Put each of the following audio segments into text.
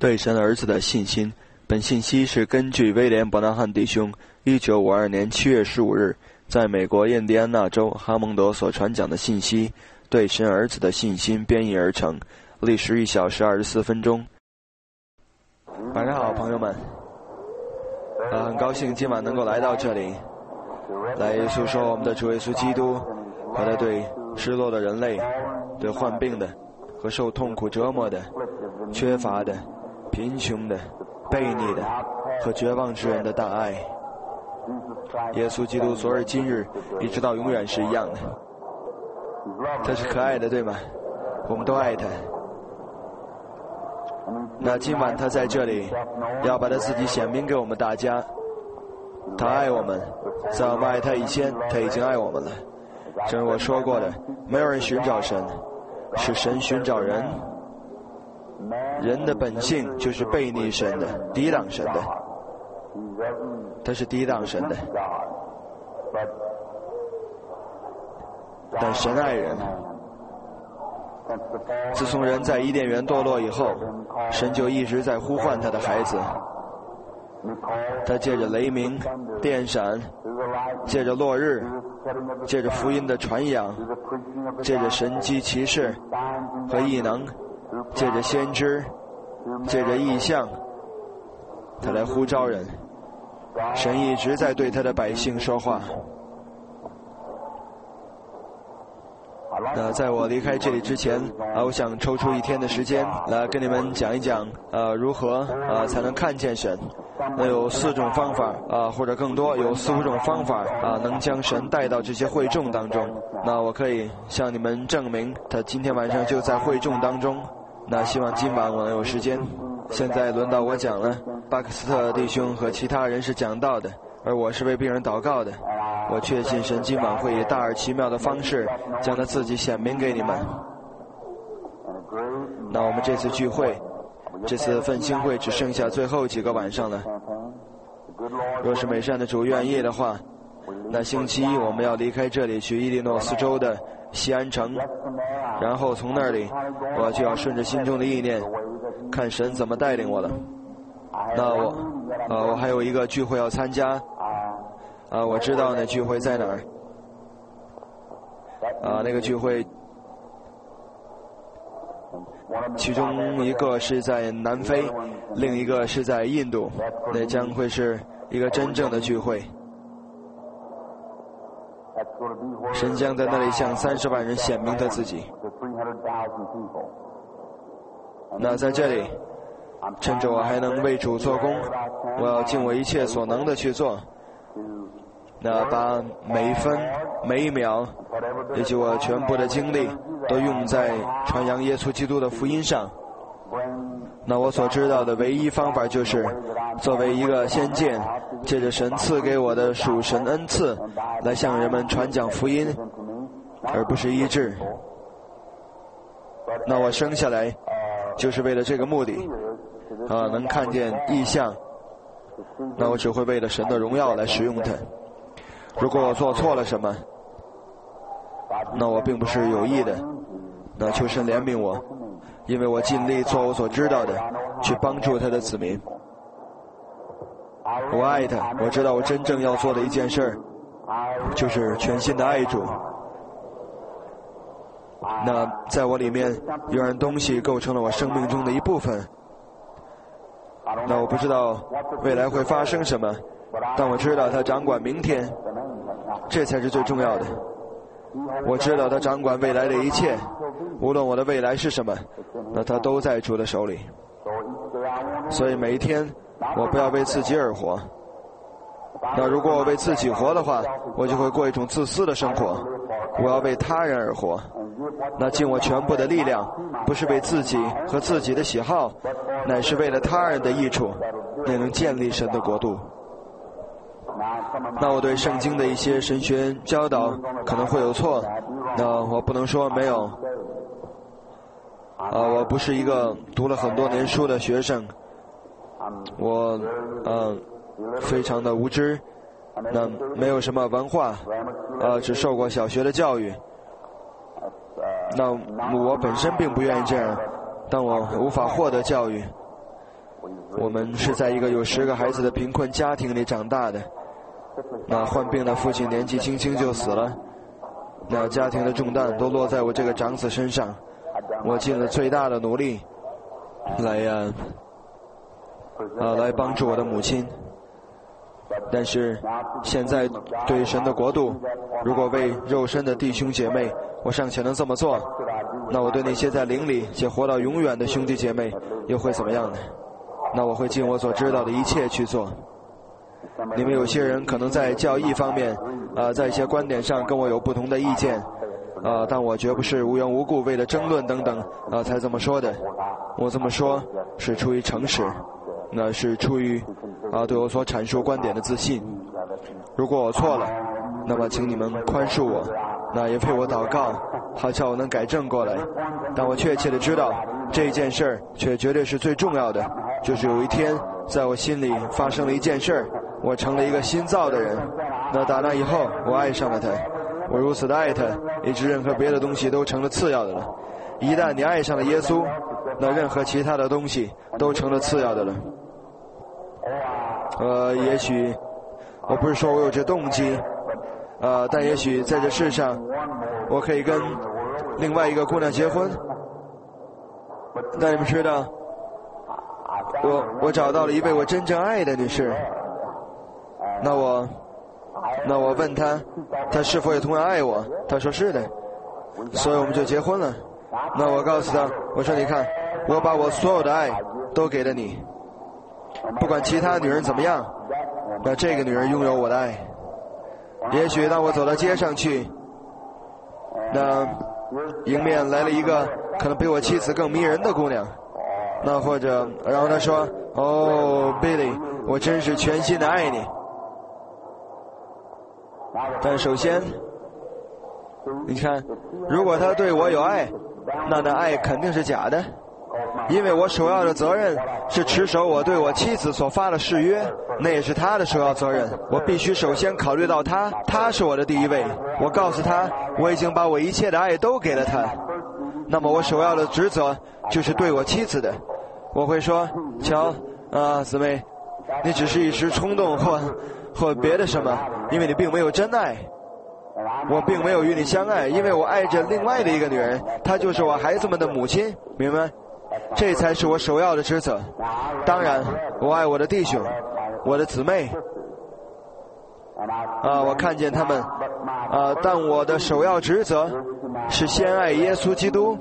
对神儿子的信心。本信息是根据威廉·伯纳汉弟兄1952年7月15日在美国印第安纳州哈蒙德所传讲的信息，对神儿子的信心编译而成，历时1小时24分钟。晚上好，朋友们。很高兴今晚能够来到这里，来诉说我们的主耶稣基督和他对失落的人类、对患病的和受痛苦折磨的、缺乏的、贫穷的、悖逆的和绝望之人的大爱。耶稣基督昨日今日一直到永远是一样的，他是可爱的，对吗？我们都爱他。那今晚他在这里要把他自己显明给我们大家。他爱我们，在我们爱他以前他已经爱我们了。正如我说过的，没有人寻找神，是神寻找人。人的本性就是悖逆神的，抵挡神的，他是抵挡神的。但神爱人。自从人在伊甸园堕落以后，神就一直在呼唤他的孩子。他借着雷鸣、电闪，借着落日，借着福音的传扬，借着神迹奇事和异能，借着先知，借着异象，他来呼召人。神一直在对他的百姓说话。在我离开这里之前，我想抽出一天的时间来跟你们讲一讲，如何才能看见神。那有4种方法或者更多，有4、5种方法能将神带到这些会众当中。那我可以向你们证明，他今天晚上就在会众当中。那希望今晚我能有时间。现在轮到我讲了，巴克斯特弟兄和其他人是讲道的，而我是为病人祷告的。我确信神今晚会以大而奇妙的方式将他自己显明给你们。那我们这次聚会，这次奋兴会只剩下最后几个晚上了。若是美善的主愿意的话，那星期一我们要离开这里去伊利诺斯州的西安城，然后从那里我就要顺着心中的意念看神怎么带领我了。那我还有一个聚会要参加，我知道那聚会在哪儿。那个聚会其中一个是在南非，另一个是在印度，那将会是一个真正的聚会。神将在那里向30万人显明他自己。那在这里，趁着我还能为主做工，我要尽我一切所能的去做。那把每一分每一秒以及我全部的精力都用在传扬耶稣基督的福音上。那我所知道的唯一方法就是作为一个先见，借着神赐给我的属神恩赐来向人们传讲福音，而不是医治。那我生下来就是为了这个目的，能看见异象。那我只会为了神的荣耀来使用它。如果我做错了什么，那我并不是有意的，那求神怜悯我，因为我尽力做我所知道的，去帮助他的子民。我爱他，我知道我真正要做的一件事就是全心的爱主。那在我里面有样东西构成了我生命中的一部分。那我不知道未来会发生什么，但我知道他掌管明天，这才是最重要的。我知道他掌管未来的一切，无论我的未来是什么，那他都在主的手里。所以每一天我不要为自己而活。那如果我为自己活的话，我就会过一种自私的生活。我要为他人而活，那尽我全部的力量，不是为自己和自己的喜好，乃是为了他人的益处，也能建立神的国度。那我对圣经的一些神学教导可能会有错，那我不能说没有。我不是一个读了很多年书的学生，我非常的无知，那没有什么文化，只受过小学的教育。那我本身并不愿意这样，但我无法获得教育， 我们是在一个有10个孩子的贫困家庭里长大的。那患病的父亲年纪轻轻就死了，那家庭的重担都落在我这个长子身上。我尽了最大的努力来帮助我的母亲。但是现在对神的国度，如果为肉身的弟兄姐妹我尚且能这么做，那我对那些在灵里且活到永远的兄弟姐妹又会怎么样呢？那我会尽我所知道的一切去做。你们有些人可能在教义方面在一些观点上跟我有不同的意见但我绝不是无缘无故为了争论等等才这么说的。我这么说是出于诚实，那是出于对我所阐述观点的自信。如果我错了，那么请你们宽恕我，那也为我祷告，好叫我能改正过来。但我确切的知道这件事儿却绝对是最重要的，就是有一天在我心里发生了一件事儿，我成了一个新造的人。那打那以后我爱上了他，我如此的爱他，以致任何别的东西都成了次要的了。一旦你爱上了耶稣，那任何其他的东西都成了次要的了。也许我不是说我有这动机但也许在这世上我可以跟另外一个姑娘结婚。但你们知道我找到了一位我真正爱的女士。那我问她是否也同样爱我，她说是的，所以我们就结婚了。那我告诉她，我说你看，我把我所有的爱都给了你，不管其他女人怎么样，那这个女人拥有我的爱。也许当我走到街上去，那迎面来了一个可能比我妻子更迷人的姑娘，那或者然后她说Billy， 我真是全心的爱你。但首先你看，如果她对我有爱，那爱肯定是假的，因为我首要的责任是持守我对我妻子所发的誓约，那也是她的首要责任。我必须首先考虑到她是我的第一位。我告诉她我已经把我一切的爱都给了她，那么我首要的职责就是对我妻子的。我会说，瞧姊妹，你只是一时冲动或别的什么，因为你并没有真爱。我并没有与你相爱，因为我爱着另外的一个女人，她就是我孩子们的母亲，明白？这才是我首要的职责。当然我爱我的弟兄，我的姊妹我看见他们但我的首要职责是先爱耶稣基督。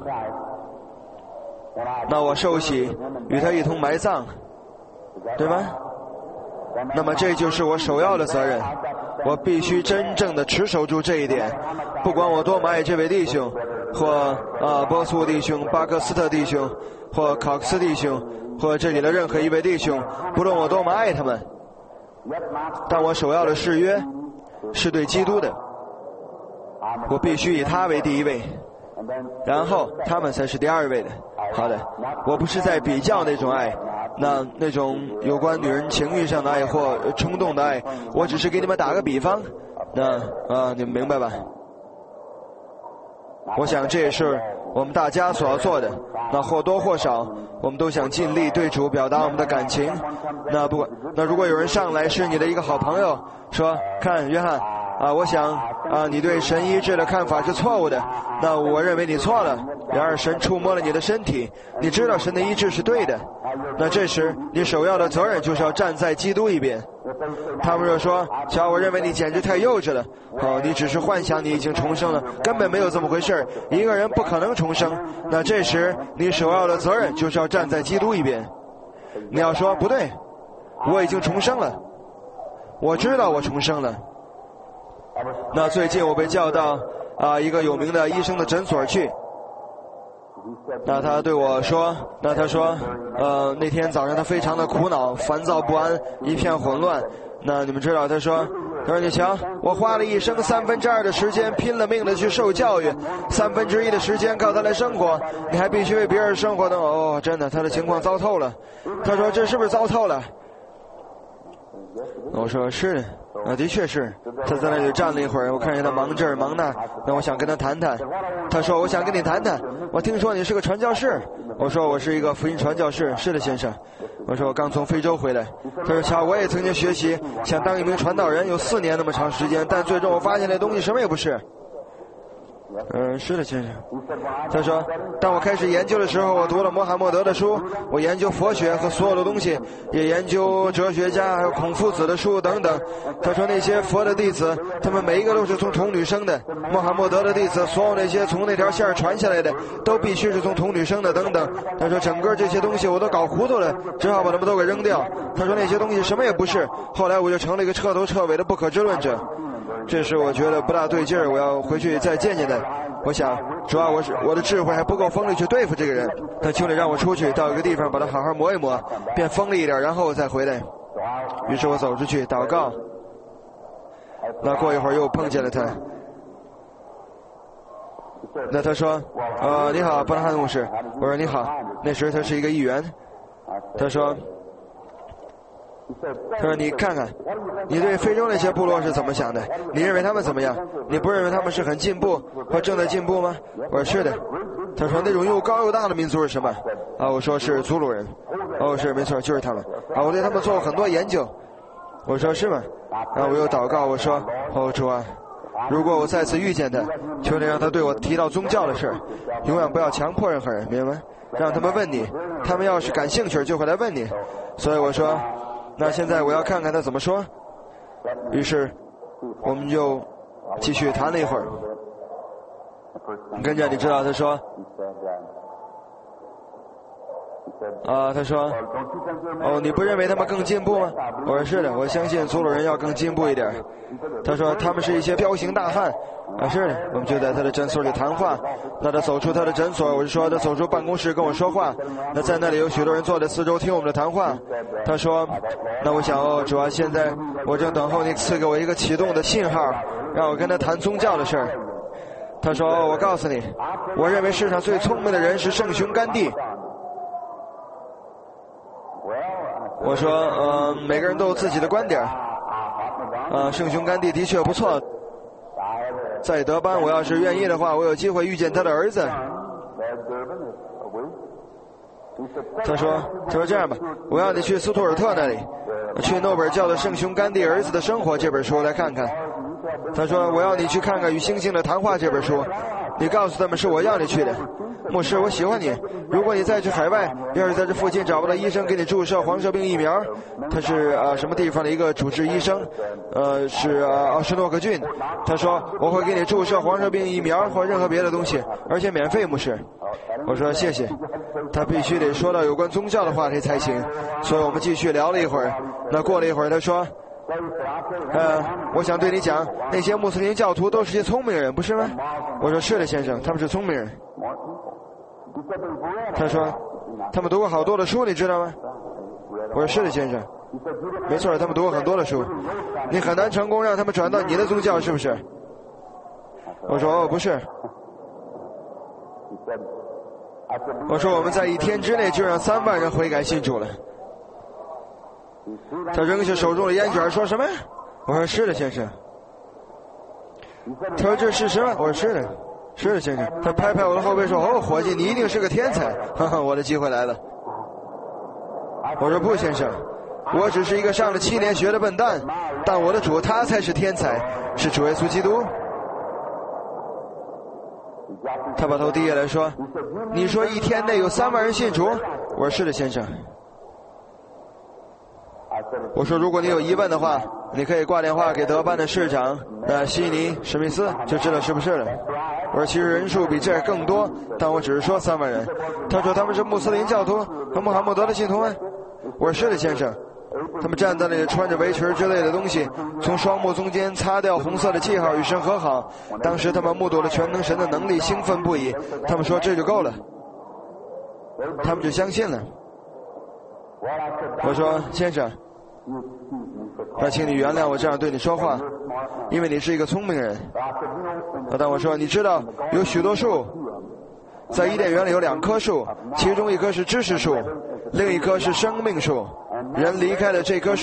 那我受洗与他一同埋葬，对吗？那么这就是我首要的责任，我必须真正的持守住这一点。不管我多么爱这位弟兄，或波斯沃弟兄、巴克斯特弟兄，或考克斯弟兄，或这里的任何一位弟兄，不论我多么爱他们，但我首要的誓约是对基督的，我必须以他为第一位，然后他们才是第二位的。好的，我不是在比较那种爱，那种有关女人情欲上的爱或冲动的爱，我只是给你们打个比方。你们明白吧？我想这也是我们大家所要做的。那或多或少我们都想尽力对主表达我们的感情。那如果有人上来是你的一个好朋友，说看约翰我想你对神医治的看法是错误的，那我认为你错了。然而神触摸了你的身体，你知道神的医治是对的，那这时你首要的责任就是要站在基督一边。他们就说，瞧，我认为你简直太幼稚了，你只是幻想你已经重生了，根本没有这么回事，一个人不可能重生。那这时你首要的责任就是要站在基督一边。你要说不对，我已经重生了，我知道我重生了。那最近我被叫到一个有名的医生的诊所去，那他对我说，他说那天早上他非常的苦恼，烦躁不安，一片混乱。那你们知道，他说你瞧，我花了一生2/3的时间拼了命的去受教育，1/3的时间靠他来生活，你还必须为别人生活呢。真的，他的情况糟透了。他说这是不是糟透了？ 我说是的，的确是。他在那里站了一会儿，我看见他忙这儿忙那，那我想跟他谈谈。他说我想跟你谈谈，我听说你是个传教士。我说我是一个福音传教士。是的，先生。我说我刚从非洲回来。他说瞧，我也曾经学习想当一名传道人，有4年那么长时间，但最终我发现那东西什么也不是。是的，先生。他说当我开始研究的时候，我读了穆罕默德的书，我研究佛学和所有的东西，也研究哲学家还有孔夫子的书等等。他说那些佛的弟子，他们每一个都是从童女生的，穆罕默德的弟子，所有那些从那条线传下来的都必须是从童女生的等等。他说整个这些东西我都搞糊涂了，只好把他们都给扔掉。他说那些东西什么也不是，后来我就成了一个彻头彻尾的不可知论者。这时我觉得不大对劲儿，我要回去再见见他。我想主要我的智慧还不够锋利去对付这个人，他求你让我出去到一个地方把他好好磨一磨，变锋利一点，然后我再回来。于是我走出去祷告。那过一会儿又碰见了他。那他说你好，伯拉罕牧师。我说你好。那时他是一个议员。他说你看看你对非洲那些部落是怎么想的，你认为他们怎么样？你不认为他们是很进步或正在进步吗？我说是的。他说那种又高又大的民族是什么？我说是祖鲁人。是没错，就是他们。我对他们做过很多研究。我说是吗？然后我又祷告，我说主啊，如果我再次遇见他，求你让他对我提到宗教的事，永远不要强迫任何人，明白吗？让他们问你，他们要是感兴趣就会来问你。所以我说那现在我要看看他怎么说。于是我们就继续谈了一会儿。跟着你知道他说他说你不认为他们更进步吗？我说是的，我相信祖鲁人要更进步一点。他说他们是一些彪形大汉。是的。我们就在他的诊所里谈话。那他走出他的诊所，我就说他走出办公室跟我说话。那在那里有许多人坐在四周听我们的谈话。他说那我想主要现在我正等候你赐给我一个启动的信号，让我跟他谈宗教的事儿。他说我告诉你，我认为世上最聪明的人是圣雄甘地。我说每个人都有自己的观点。圣雄甘地的确不错。在德班我要是愿意的话，我有机会遇见他的儿子。他说这样吧，我要你去斯图尔特那里，去诺本叫的《圣雄甘地儿子的生活》这本书来看看。他说我要你去看看《与星星的谈话》这本书，你告诉他们是我要你去的。牧师，我喜欢你，如果你再去海外，要是在这附近找不到医生给你注射黄热病疫苗，他是什么地方的一个主治医生，是奥什诺克郡。他说我会给你注射黄热病疫苗或任何别的东西，而且免费，牧师。我说谢谢。他必须得说到有关宗教的话题才行，所以我们继续聊了一会儿。那过了一会儿他说我想对你讲，那些穆斯林教徒都是些聪明人，不是吗？我说是的，先生，他们是聪明人。他说他们读过好多的书，你知道吗？我说是的，先生。没错，他们读过很多的书。你很难成功让他们转到你的宗教，是不是？我说不是。我说我们在1天之内就让3万人悔改信主了。他扔下手中的烟卷，说什么？我说是的，先生。他说这是事实吗？我说是的，是的，先生。他拍拍我的后背说伙计，你一定是个天才。哈哈，我的机会来了。我说不，先生，我只是一个上了7年学的笨蛋，但我的主他才是天才，是主耶稣基督。他把头低下来说，你说1天内有3万人信主？我说是的，先生。我说如果你有疑问的话，你可以挂电话给德班的市长悉尼史密斯，就知道是不是了。我说其实人数比这更多，但我只是说3万人。他说他们是穆斯林教徒和穆罕默德的信徒吗？我说是的，先生。他们站在那里穿着围裙之类的东西，从双目中间擦掉红色的记号，与神和好。当时他们目睹了全能神的能力，兴奋不已。他们说这就够了，他们就相信了。我说先生，请你原谅我这样对你说话，因为你是一个聪明人。但我说你知道有许多树，在伊甸园里有2棵树，其中一棵是知识树，另一棵是生命树。人离开了这棵树，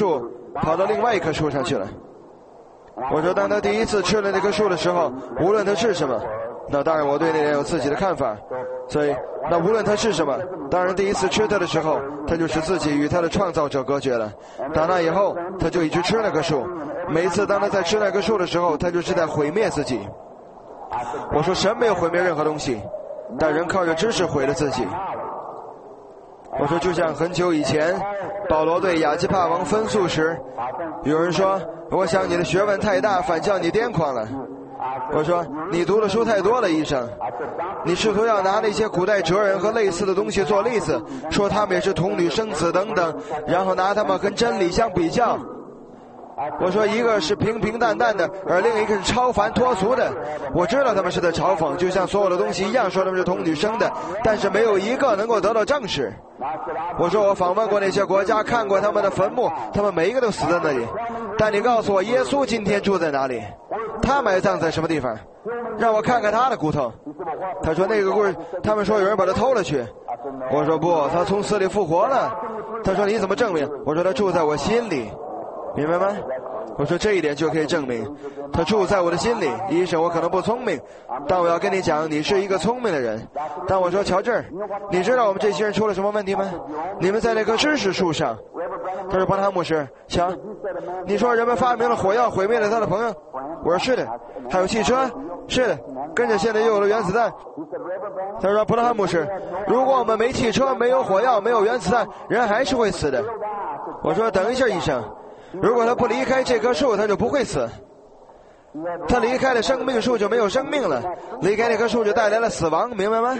跑到另外一棵树上去了。我说当他第一次吃了那棵树的时候，无论他是什么，那当然我对那点有自己的看法，所以那无论他是什么，当然第一次吃它的时候，他就使自己与他的创造者隔绝了。打那以后，他就一直吃那棵树，每一次当他在吃那棵树的时候，他就是在毁灭自己。我说神没有毁灭任何东西，但人靠着知识毁了自己。我说就像很久以前保罗对亚基帕王分诉时，有人说我想你的学问太大，反叫你癫狂了。我说你读的书太多了，医生，你试图要拿那些古代哲人和类似的东西做例子，说他们也是童女生子等等，然后拿他们跟真理相比较。我说一个是平平淡淡的，而另一个是超凡脱俗的。我知道他们是在嘲讽，就像所有的东西一样，说他们是童女生的，但是没有一个能够得到证实。我说我访问过那些国家，看过他们的坟墓，他们每一个都死在那里。但你告诉我耶稣今天住在哪里？他埋葬在什么地方？让我看看他的骨头。他说那个故事，他们说有人把他偷了去。我说不，他从死里复活了。他说你怎么证明？我说他住在我心里。明白吗？我说这一点就可以证明他住在我的心里。医生，我可能不聪明，但我要跟你讲，你是一个聪明的人。但我说乔治，你知道我们这些人出了什么问题吗？你们在那棵知识树上。他说伯纳牧师，瞧，你说人们发明了火药毁灭了他的朋友。我说是的。还有汽车，是的，跟着现在又有了原子弹。他说伯纳牧师，如果我们没汽车，没有火药，没有原子弹，人还是会死的。我说等一下医生，如果他不离开这棵树，他就不会死。他离开了生命树就没有生命了，离开那棵树就带来了死亡，明白吗？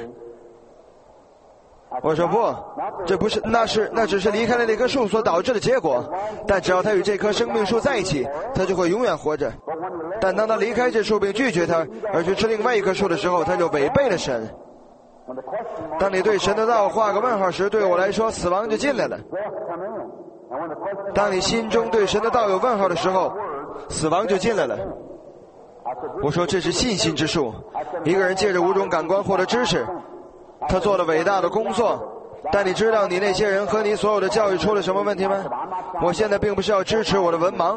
我说不，这不是，那只是离开了那棵树所导致的结果。但只要他与这棵生命树在一起，他就会永远活着。但当他离开这树并拒绝他，而去吃另外一棵树的时候，他就违背了神。当你对神的道画个问号时，对我来说死亡就进来了。当你心中对神的道有问号的时候，死亡就进来了。我说这是信心之术，一个人借着五种感官获得知识，他做了伟大的工作。但你知道你那些人和你所有的教育出了什么问题吗？我现在并不是要支持我的文盲，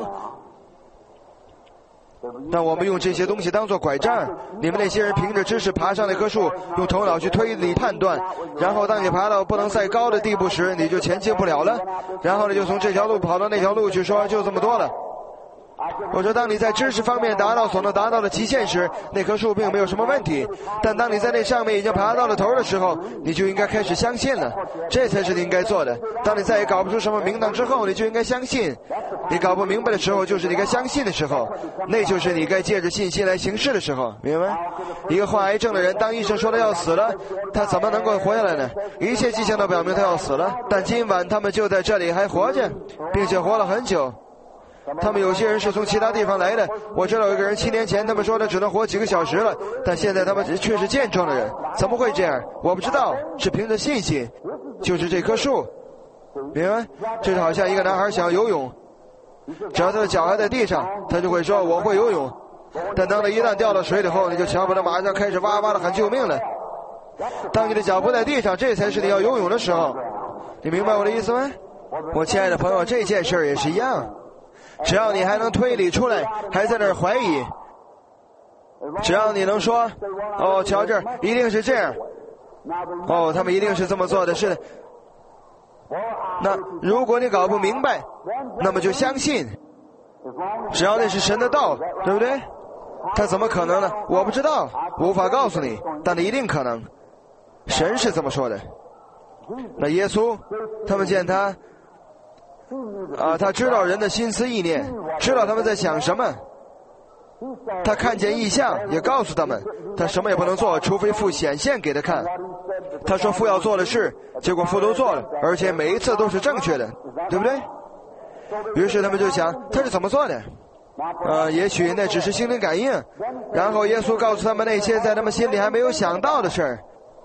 但我们用这些东西当作拐杖。你们那些人凭着知识爬上那棵树，用头脑去推理判断，然后当你爬到不能再高的地步时，你就前进不了了，然后你就从这条路跑到那条路去，说就这么多了。我说当你在知识方面达到所能达到的极限时，那棵树并没有什么问题，但当你在那上面已经爬到了头的时候，你就应该开始相信了，这才是你应该做的。当你再也搞不出什么名堂之后，你就应该相信。你搞不明白的时候，就是你该相信的时候，那就是你该借着信心来行事的时候，明白吗？一个患癌症的人，当医生说他要死了，他怎么能够活下来呢？一切迹象都表明他要死了，但今晚他们就在这里还活着，并且活了很久。他们有些人是从其他地方来的，我知道有一个人7年前他们说他只能活几个小时了，但现在他们却是健壮的人，怎么会这样？我不知道，是凭着信心。就是这棵树，明白？这就好像一个男孩想要游泳，只要他的脚还在地上，他就会说我会游泳，但当他一旦掉到水里后，你就瞧不他马上开始哇哇的喊救命了。当你的脚不在地上，这才是你要游泳的时候。你明白我的意思吗？我亲爱的朋友，这件事也是一样，只要你还能推理出来，还在那儿怀疑，只要你能说哦乔治一定是这样，哦他们一定是这么做的，是的。那如果你搞不明白，那么就相信，只要那是神的道，对不对？他怎么可能呢？我不知道，我无法告诉你，但他一定可能。神是这么说的。那耶稣他们见他他知道人的心思意念，知道他们在想什么，他看见异象也告诉他们，他什么也不能做，除非父显现给他看。他说父要做的事，结果父都做了，而且每一次都是正确的，对不对？于是他们就想他是怎么做的，也许那只是心灵感应。然后耶稣告诉他们那些在他们心里还没有想到的事儿。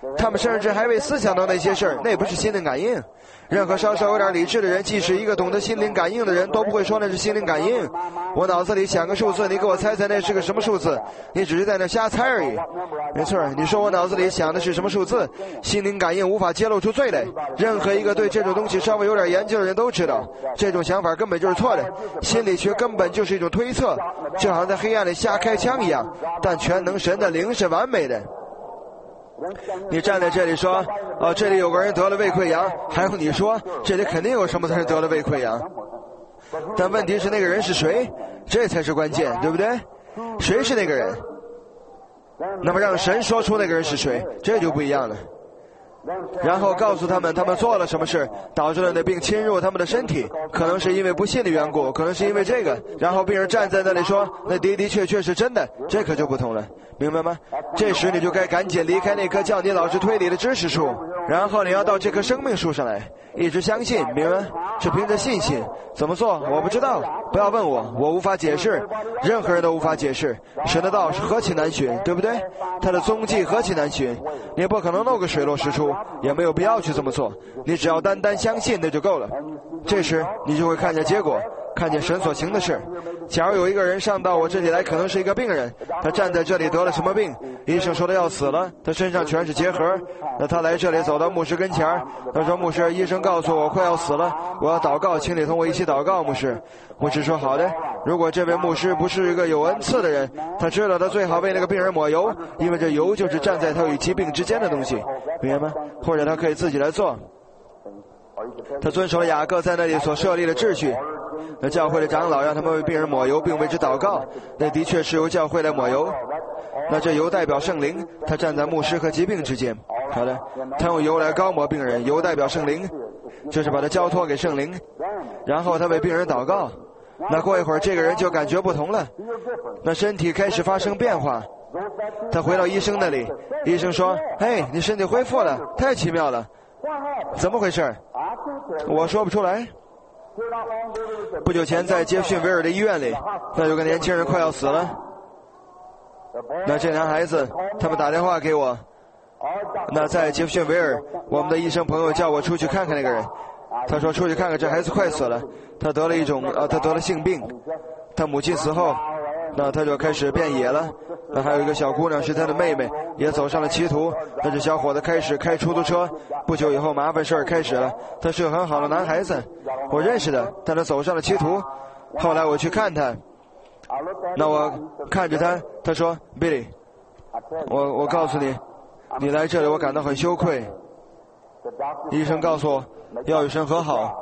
他们甚至还未思想到那些事儿，那不是心灵感应。任何稍稍有点理智的人，即使一个懂得心灵感应的人，都不会说那是心灵感应。我脑子里想个数字，你给我猜猜那是个什么数字？你只是在那瞎猜而已。没错，你说我脑子里想的是什么数字？心灵感应无法揭露出罪来。任何一个对这种东西稍微有点研究的人都知道，这种想法根本就是错的。心理学根本就是一种推测，就好像在黑暗里瞎开枪一样。但全能神的灵是完美的。你站在这里说，哦，这里有个人得了胃溃疡，还有你说这里肯定有什么人得了胃溃疡。但问题是那个人是谁？这才是关键，对不对？谁是那个人？那么让神说出那个人是谁，这就不一样了。然后告诉他们做了什么事导致了那病侵入他们的身体，可能是因为不信的缘故，可能是因为这个。然后病人站在那里说，那的确是真的，这可就不同了，明白吗？这时你就该赶紧离开那棵叫你老是推理的知识树，然后你要到这棵生命树上来，一直相信，明白吗？是凭着信心。怎么做我不知道，不要问我，我无法解释，任何人都无法解释。神的道是何其难寻，对不对？他的踪迹何其难寻，你不可能弄个水落石出，也没有必要去这么做，你只要单单相信那就够了。这时你就会看见结果，看见神所行的事。假如有一个人上到我这里来，可能是一个病人，他站在这里得了什么病，医生说他要死了，他身上全是结核。那他来这里走到牧师跟前，他说，牧师，医生告诉我快要死了，我要祷告，请你同我一起祷告。牧师说好的。如果这位牧师不是一个有恩赐的人，他知道他最好为那个病人抹油，因为这油就是站在他与疾病之间的东西，明白吗？或者他可以自己来做。他遵守了雅各在那里所设立的秩序，那教会的长老让他们为病人抹油并为之祷告，那的确是由教会来抹油。那这油代表圣灵，他站在牧师和疾病之间。好的，他用油来膏抹病人，油代表圣灵，就是把他交托给圣灵，然后他为病人祷告。那过一会儿这个人就感觉不同了，那身体开始发生变化。他回到医生那里，医生说，嘿，你身体恢复了，太奇妙了。怎么回事？我说不出来。不久前在杰弗逊维尔的医院里，那有个年轻人快要死了。那这男孩子他们打电话给我，那在杰弗逊维尔，我们的医生朋友叫我出去看看那个人。他说出去看看，这孩子快死了，他得了性病，他母亲死后，那他就开始变野了。那还有一个小姑娘是他的妹妹，也走上了歧途。那这小伙子开始开出租车，不久以后麻烦事儿开始了。他是个很好的男孩子，我认识的，但他走上了歧途。后来我去看他，那我看着他，他说 Billy， 我告诉你，你来这里我感到很羞愧。医生告诉我要与神和好。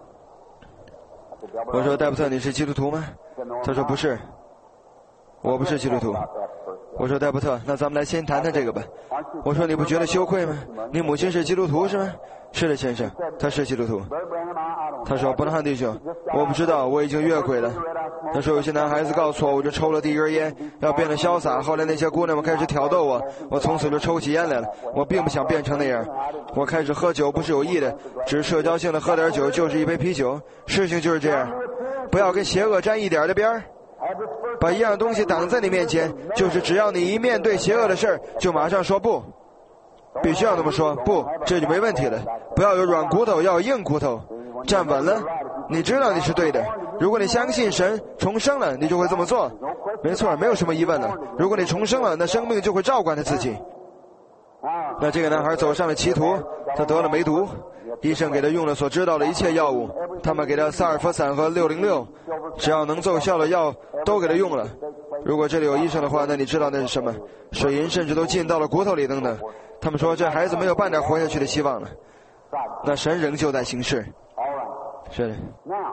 我说戴布特，你是基督徒吗？他说不是，我不是基督徒。我说戴布特，那咱们来先谈谈这个吧。我说你不觉得羞愧吗？你母亲是基督徒是吗？是的先生，她是基督徒。他说伯纳汉弟兄，我不知道，我已经越轨了。他说有些男孩子告诉我，我就抽了第一根烟，要变得潇洒。后来那些姑娘们开始挑逗我，我从此就抽起烟来了。我并不想变成那样。我开始喝酒不是有意的，只是社交性的喝点酒，就是一杯啤酒。事情就是这样，不要跟邪恶沾一点的边儿。把一样东西挡在你面前，就是只要你一面对邪恶的事儿，就马上说不，必须要那么说，不，这就没问题了。不要有软骨头，要有硬骨头。站稳了，你知道你是对的。如果你相信神重生了，你就会这么做。没错，没有什么疑问了。如果你重生了，那生命就会照管他自己。那这个男孩走上了歧途，他得了梅毒，医生给他用了所知道的一切药物，他们给他萨尔弗散和606，只要能奏效的药都给他用了。如果这里有医生的话，那你知道那是什么？水银甚至都进到了骨头里等等。他们说这孩子没有半点活下去的希望了。那神仍旧在行事。是的。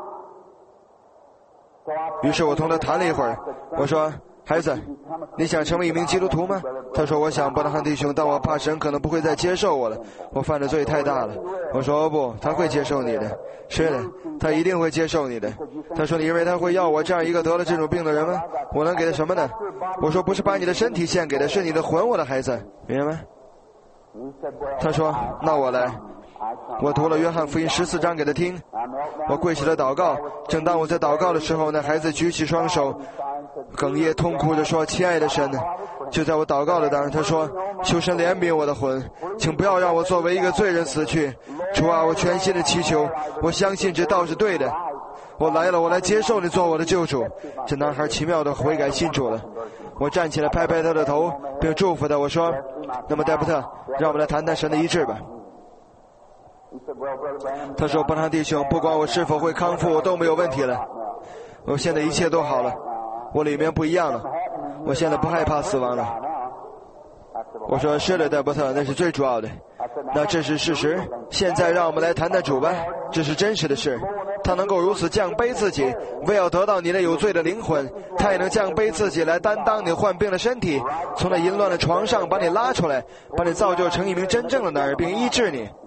于是我同他谈了一会儿，我说孩子，你想成为一名基督徒吗？他说我想伯纳汉弟兄，但我怕神可能不会再接受我了，我犯的罪太大了。我说哦不，他会接受你的。是的，他一定会接受你的。他说你认为他会要我这样一个得了这种病的人吗？我能给他什么呢？我说不是把你的身体献给他，是你的魂，我的孩子，明白吗？他说那我来。我读了约翰福音14章给他听，我跪起了祷告。正当我在祷告的时候，那孩子举起双手， 哽咽痛哭着说：“亲爱的神，就在我祷告的当儿，他说：求神怜悯我的魂，请不要让我作为一个罪人死去。主啊，我全心的祈求，我相信这道是对的。我来了，我来接受你做我的救主。”这男孩奇妙的悔改信主了。我站起来拍拍他的头，并祝福他。我说：“那么戴布特，让我们来谈谈神的医治吧。”他说：“伯南弟兄，不管我是否会康复，我都没有问题了。我现在一切都好了，我里面不一样了，我现在不害怕死亡了。”我说：“是的，戴伯特，那是最主要的。那这是事实。现在让我们来谈谈主吧，这是真实的事。他能够如此降卑自己，为要得到你那有罪的灵魂；他也能降卑自己来担当你患病的身体，从那淫乱的床上把你拉出来，把你造就成一名真正的男人，并医治你。”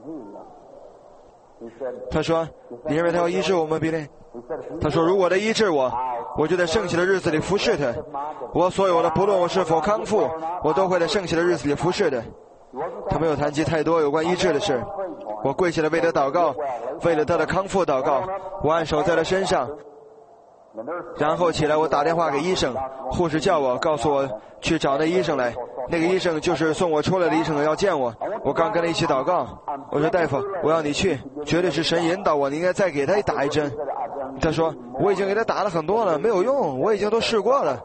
他说：“你认为他要医治我吗，比利？”他说：“如果他医治我，我就在剩下的日子里服侍他。我所有的，不论我是否康复，我都会在剩下的日子里服侍他。”他没有谈及太多有关医治的事。我跪下来为他祷告，为了他的康复祷告。我按手在他身上，然后起来我打电话给医生，护士叫我，告诉我去找那医生来。那个医生就是送我出来的医生，要见我。我刚跟他一起祷告，我说：“大夫，我要你去，绝对是神引导我，你应该再给他打一针。”他说：“我已经给他打了很多了，没有用，我已经都试过了。”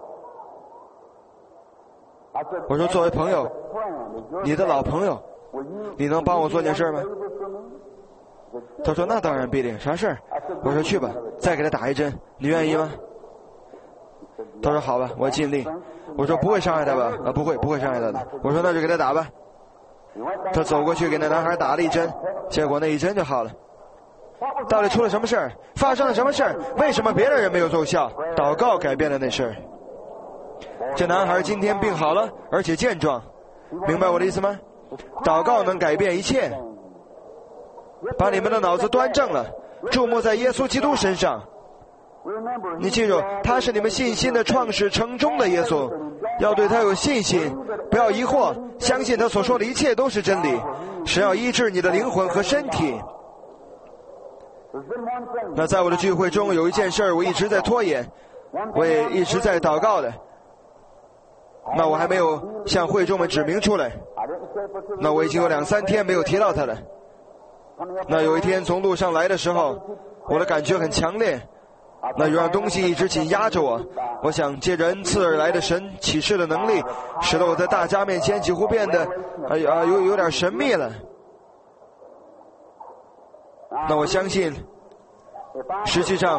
我说：“作为朋友，你的老朋友，你能帮我做件事吗？”他说：“那当然，必定，啥事儿？”我说：“去吧，再给他打一针，你愿意吗？”他说：“好吧，我尽力。”我说：“不会伤害他吧？”不会伤害他的。我说：“那就给他打吧。”他走过去给那男孩打了一针，结果那一针就好了。到底出了什么事儿？发生了什么事儿？为什么别的人没有奏效？祷告改变了那事儿。这男孩今天病好了，而且健壮，明白我的意思吗？祷告能改变一切。把你们的脑子端正了，注目在耶稣基督身上。你记住，他是你们信心的创始成终的耶稣，要对他有信心，不要疑惑，相信他所说的一切都是真理。神要医治你的灵魂和身体。那在我的聚会中有一件事我一直在拖延，我也一直在祷告的，那我还没有向会众们指明出来，那我已经有2-3天没有提到他了。那有一天从路上来的时候，我的感觉很强烈，那有样东西一直紧压着我。我想借着恩赐而来的神启示的能力，使得我在大家面前几乎变得有点神秘了。那我相信，实际上，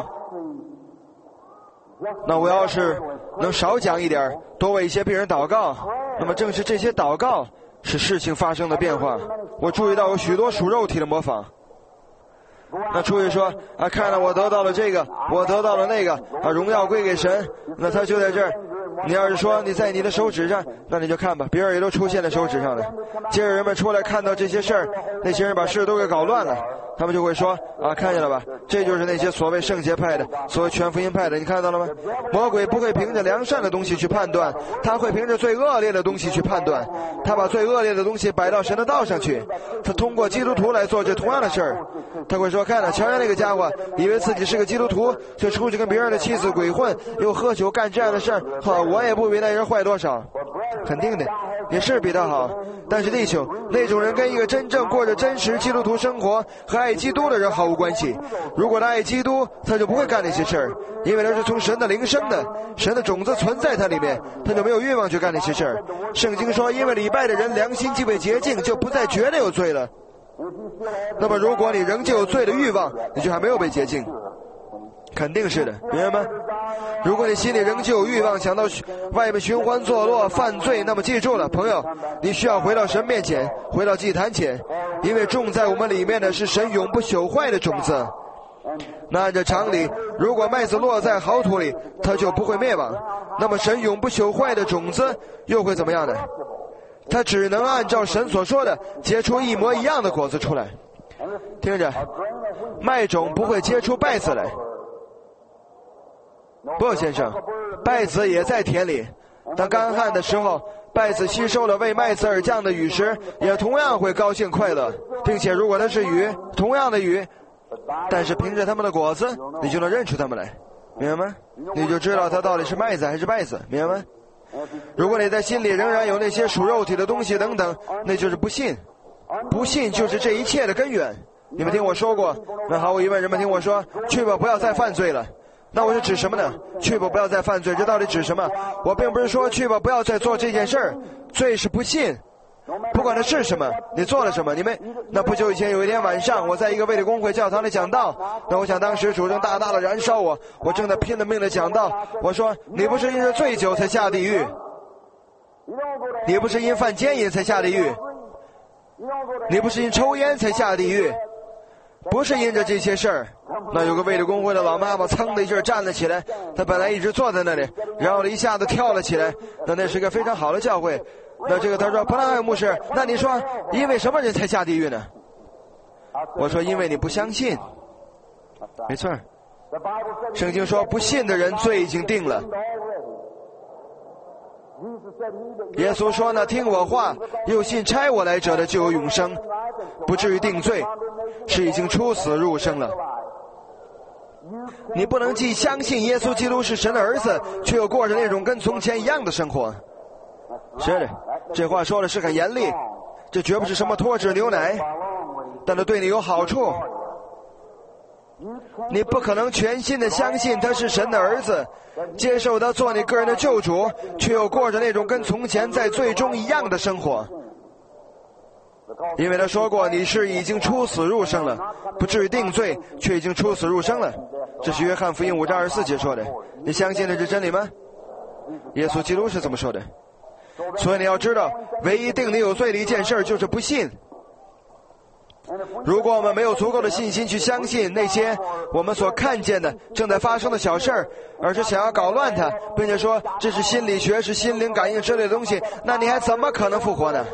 那我要是能少讲一点，多为一些病人祷告，那么正是这些祷告使事情发生的变化。我注意到有许多属肉体的模仿。那出去说看了我得到了这个，我得到了那个，荣耀归给神。那他就在这儿。你要是说你在你的手指上，那你就看吧，别人也都出现在手指上了。接着人们出来看到这些事儿，那些人把事都给搞乱了，他们就会说看见了吧，这就是那些所谓圣洁派的，所谓全福音派的，你看到了吗？魔鬼不会凭着良善的东西去判断，他会凭着最恶劣的东西去判断。他把最恶劣的东西摆到神的道上去，他通过基督徒来做这同样的事儿。他会说，看了瞧瞧那个家伙，以为自己是个基督徒，就出去跟别人的妻子鬼混，又喝酒干这样的事儿，我也不比那人坏多少。肯定的，也是比他好。但是弟兄，那种人跟一个真正过着真实基督徒生活和爱基督的人毫无关系。如果他爱基督，他就不会干那些事儿，因为他是从神的灵生的，神的种子存在他里面，他就没有欲望去干那些事儿。圣经说，因为礼拜的人良心既被洁净，就不再觉得有罪了。那么如果你仍旧有罪的欲望，你就还没有被洁净。肯定是的，明白吗？如果你心里仍旧有欲望，想到外面寻欢作乐犯罪，那么记住了，朋友，你需要回到神面前，回到祭坛前，因为种在我们里面的是神永不朽坏的种子。那按照常理，如果麦子落在好土里，它就不会灭亡，那么神永不朽坏的种子又会怎么样呢？它只能按照神所说的结出一模一样的果子出来。听着，麦种不会结出稗子来。不，先生，稗子也在田里，当干旱的时候，稗子吸收了为麦子而降的雨时，也同样会高兴快乐，并且如果它是雨，同样的雨，但是凭着它们的果子，你就能认出它们来。 明白吗？你就知道它到底是麦子还是稗子，明白吗？如果你在心里仍然有那些属肉体的东西等等，那就是不信。不信就是这一切的根源。你们听我说过，那毫无疑问，人们听我说，去吧，不要再犯罪了。那我是指什么呢？去吧，不要再犯罪，这到底指什么？我并不是说去吧，不要再做这件事儿。罪是不信，不管它是什么，你做了什么。那不久以前有一天晚上，我在一个卫理公会教堂里讲道，那我想当时主正大大的燃烧我正在拼了命的讲道。我说，你不是因着醉酒才下地狱，你不是因犯奸淫才下地狱，你不是因抽烟才下地狱，不是因着这些事儿。那有个卫理公会的老妈妈噌的一阵站了起来，她本来一直坐在那里，然后一下子跳了起来。那是一个非常好的教会。那这个她说，伯南克牧师，那你说因为什么人才下地狱呢？我说因为你不相信。没错，圣经说不信的人罪已经定了。耶稣说呢，听我话又信差我来者的就有永生，不至于定罪，是已经出死入生了。你不能既相信耶稣基督是神的儿子，却又过着那种跟从前一样的生活。是的，这话说的是很严厉，这绝不是什么脱脂牛奶，但它对你有好处。你不可能全心的相信他是神的儿子，接受他做你个人的救主，却又过着那种跟从前在罪中一样的生活。因为他说过，你是已经出死入生了，不至于定罪，却已经出死入生了。这是约翰福音5章24节说的。你相信这是真理吗？耶稣基督是这么说的。所以你要知道，唯一定你有罪的一件事就是不信。如果我们没有足够的信心去相信那些我们所看见的正在发生的小事儿，而是想要搞乱它，并且说这是心理学，是心灵感应之类的东西，那你还怎么可能复活呢？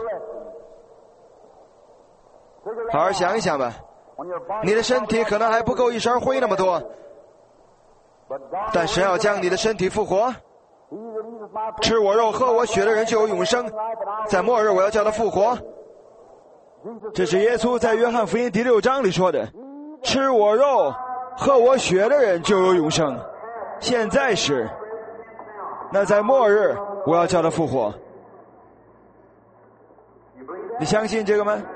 好好想一想吧，你的身体可能还不够一勺灰那么多，但神要将你的身体复活。吃我肉喝我血的人就有永生，在末日我要叫他复活。这是耶稣在约翰福音第6章里说的，吃我肉喝我血的人就有永生，现在是，那在末日我要叫他复活。你相信这个吗？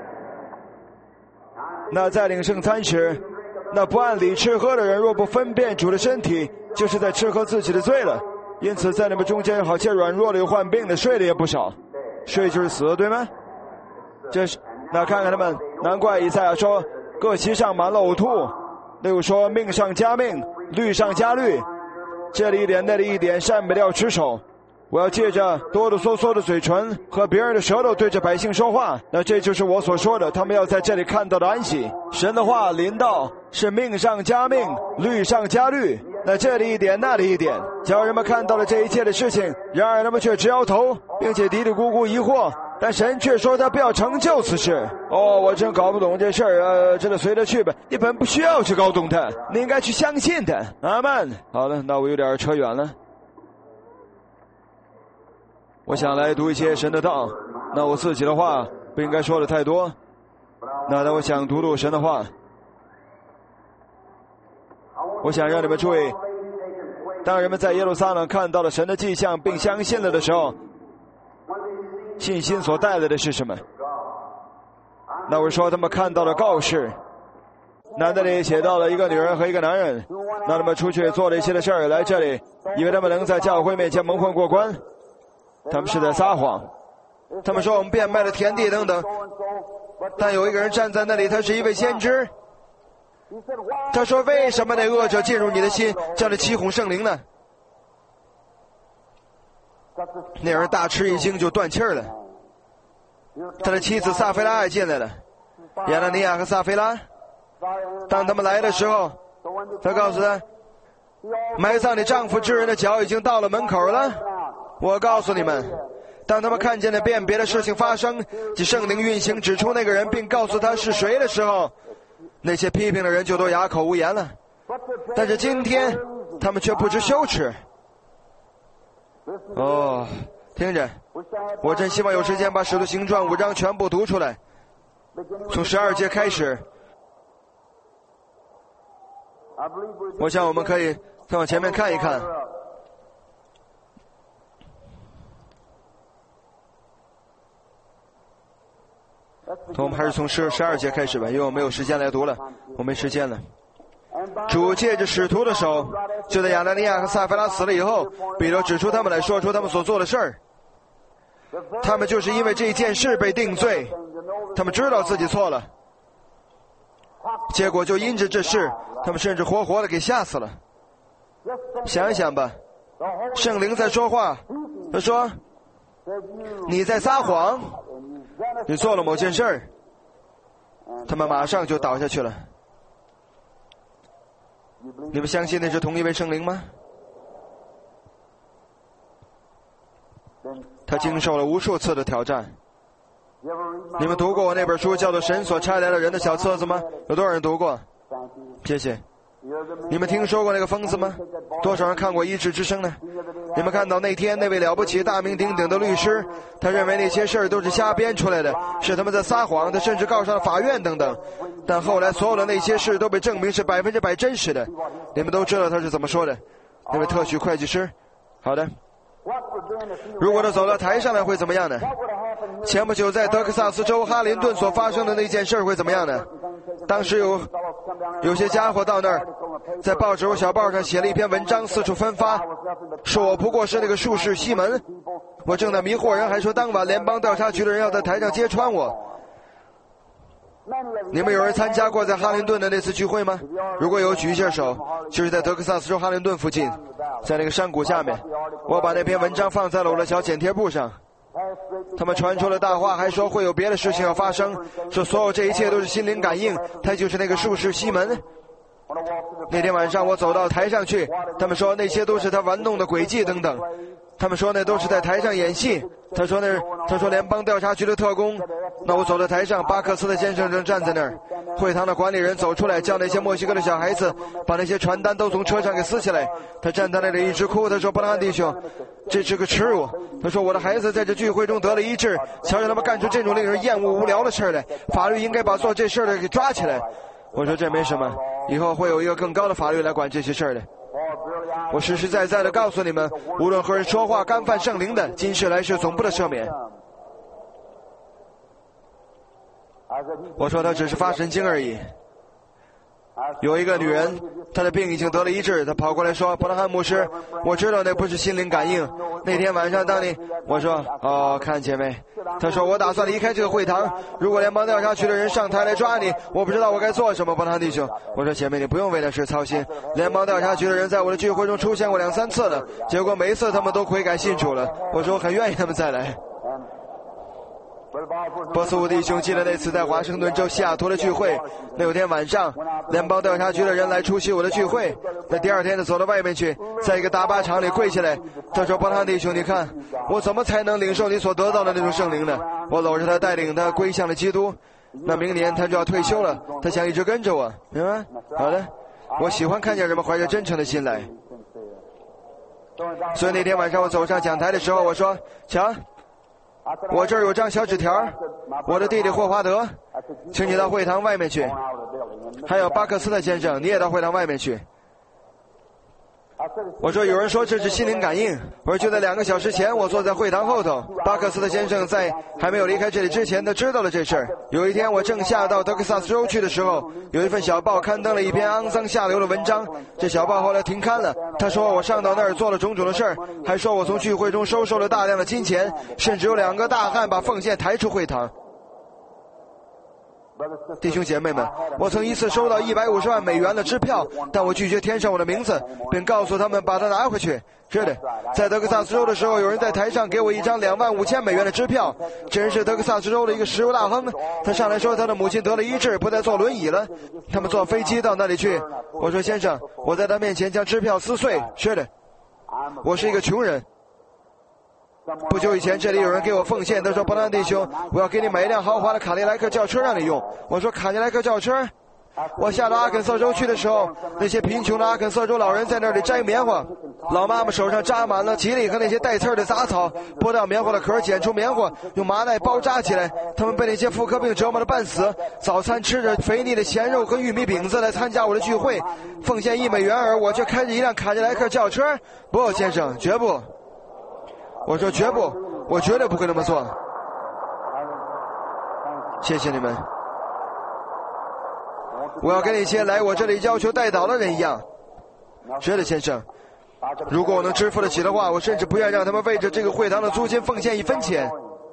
那在领圣餐时，那不按理吃喝的人若不分辨主的身体，就是在吃喝自己的罪了。因此在你们中间有好些软弱的，有患病的，睡的也不少。睡就是死，对吗？这是，那看看他们，难怪以赛亚说各其上满了呕吐，例如说命上加命，律上加律，这里一点那里一点，善不了持守。我要借着哆哆嗦嗦的嘴唇和别人的舌头对着百姓说话，那这就是我所说的，他们要在这里看到的安息。神的话临到是命上加命，律上加律，那这里一点那里一点，叫人们看到了这一切的事情，然而他们却直摇头，并且嘀嘀咕咕疑惑，但神却说他不要成就此事。我真搞不懂这事儿，真的随他去吧，你本不需要去搞懂它，你应该去相信他。阿们。好了，那我有点扯远了，我想来读一些神的道，那我自己的话不应该说的太多，那我想读神的话。我想让你们注意，当人们在耶路撒冷看到了神的迹象并相信了的时候，信心所带来的是什么？那我说他们看到了告示，那里写到了一个女人和一个男人，那他们出去做了一些的事儿，来这里以为他们能在教会面前蒙混过关，他们是在撒谎。他们说我们变卖了田地等等，但有一个人站在那里，他是一位先知。他说为什么那恶者进入你的心，叫你起哄圣灵呢？那人大吃一惊，就断气儿了。他的妻子撒菲拉也进来了，亚拿尼亚和撒菲拉。当他们来的时候，他告诉他，埋葬你丈夫之人的脚已经到了门口了。我告诉你们，当他们看见了辨别的事情发生，即圣灵运行指出那个人并告诉他是谁的时候，那些批评的人就都哑口无言了。但是今天他们却不知羞耻。听着，我真希望有时间把使徒行传5章全部读出来，从12节开始。我想我们可以再往前面看一看。我们还是从12节开始吧，因为我没有时间来读了，我没时间了。主借着使徒的手，就在亚拿尼亚和撒非拉死了以后，彼得指出他们来，说出他们所做的事儿。他们就是因为这一件事被定罪，他们知道自己错了，结果就因着这事，他们甚至活活的给吓死了。想一想吧，圣灵在说话，他说你在撒谎，你做了某件事儿，他们马上就倒下去了。你们相信那是同一位圣灵吗？他经受了无数次的挑战。你们读过我那本书叫做《神所差来的人》的小册子吗？有多少人读过？谢谢。你们听说过那个疯子吗？多少人看过《医治之声》呢？你们看到那天那位了不起大名鼎鼎的律师，他认为那些事儿都是瞎编出来的，是他们在撒谎，他甚至告上了法院等等。但后来所有的那些事都被证明是100%真实的。你们都知道他是怎么说的，那位特许会计师。好的，如果他走到台上来会怎么样呢？前不久在德克萨斯州哈林顿所发生的那件事会怎么样呢？当时有些家伙到那儿，在报纸和小报上写了一篇文章，四处分发，说我不过是那个术士西门，我正在迷惑人，还说当晚联邦调查局的人要在台上揭穿我。你们有人参加过在哈林顿的那次聚会吗？如果有，举一下手。就是在德克萨斯州哈林顿附近，在那个山谷下面。我把那篇文章放在了我的小剪贴簿上。他们传出了大话，还说会有别的事情要发生，说所有这一切都是心灵感应，他就是那个术士西门。那天晚上我走到台上去，他们说那些都是他玩弄的诡计等等，他们说那都是在台上演戏。他说联邦调查局的特工。那我走到台上，巴克斯的先生正站在那儿。会堂的管理人走出来，叫那些墨西哥的小孩子把那些传单都从车上给撕起来。他站在那里一直哭，他说伯拉罕弟兄，这是个耻辱。他说我的孩子在这聚会中得了医治，瞧瞧他们干出这种令人厌恶无聊的事来，法律应该把做这事的给抓起来。我说这没什么，以后会有一个更高的法律来管这些事的。我实实在在的告诉你们，无论和人说话干犯圣灵的，今世来世总不得赦免。我说他只是发神经而已。有一个女人，她的病已经得了医治，她跑过来说，伯拉罕牧师，我知道那不是心灵感应。那天晚上当你，我说看见没？她说我打算离开这个会堂，如果联邦调查局的人上台来抓你，我不知道我该做什么。伯拉罕弟兄，我说姐妹你不用为那事操心，联邦调查局的人在我的聚会中出现过2、3次了，结果每一次他们都悔改信主了。我说我很愿意他们再来。波斯伍弟兄记得那次在华盛顿州西雅图的聚会，那有天晚上联邦调查局的人来出席我的聚会，那第二天他走到外面去，在一个大巴场里跪下来，他说伯拉罕弟兄，你看我怎么才能领受你所得到的那种圣灵呢？我搂着他带领他归向了基督。那明年他就要退休了，他想一直跟着我，明白？好的，我喜欢看见人们怀着真诚的心来。所以那天晚上我走上讲台的时候，我说瞧，我这儿有张小纸条，我的弟弟霍华德，请你到会堂外面去。还有巴克斯特先生，你也到会堂外面去。我说有人说这是心灵感应，我说就在2个小时前，我坐在会堂后头，巴克斯特先生在还没有离开这里之前，他知道了这事儿。有一天我正下到德克萨斯州去的时候，有一份小报刊登了一篇肮脏下流的文章，这小报后来停刊了。他说我上到那儿做了种种的事儿，还说我从聚会中收受了大量的金钱，甚至有2个大汉把奉献抬出会堂。弟兄姐妹们，我曾一次收到150万美元的支票，但我拒绝填上我的名字，并告诉他们把它拿回去。是的，在德克萨斯州的时候，有人在台上给我一张25000美元的支票，这人是德克萨斯州的一个石油大亨，他上来说他的母亲得了医治，不再坐轮椅了，他们坐飞机到那里去。我说先生，我在他面前将支票撕碎。是的，我是一个穷人。不久以前这里有人给我奉献，他说伯拉罕弟兄，我要给你买一辆豪华的卡迪莱克轿车让你用。我说卡迪莱克轿车， 我下到阿肯色州去的时候，那些贫穷的阿肯色州老人在那里摘棉花，老妈妈手上扎满了吉利和那些带刺的杂草，剥掉棉花的壳，剪出棉花，用麻袋包扎起来。他们被那些妇科病折磨得半死，早餐吃着肥腻的咸肉和玉米饼子来参加我的聚会，奉献$1而我却开着一辆卡迪莱克轿车。不，先生，绝不。我说绝不，我绝对不会那么做。谢谢你们。我要跟那些来我这里要求代祷的人一样。是的，先生。如果我能支付得起的话，我甚至不愿让他们为着这个会堂的租金奉献1分钱。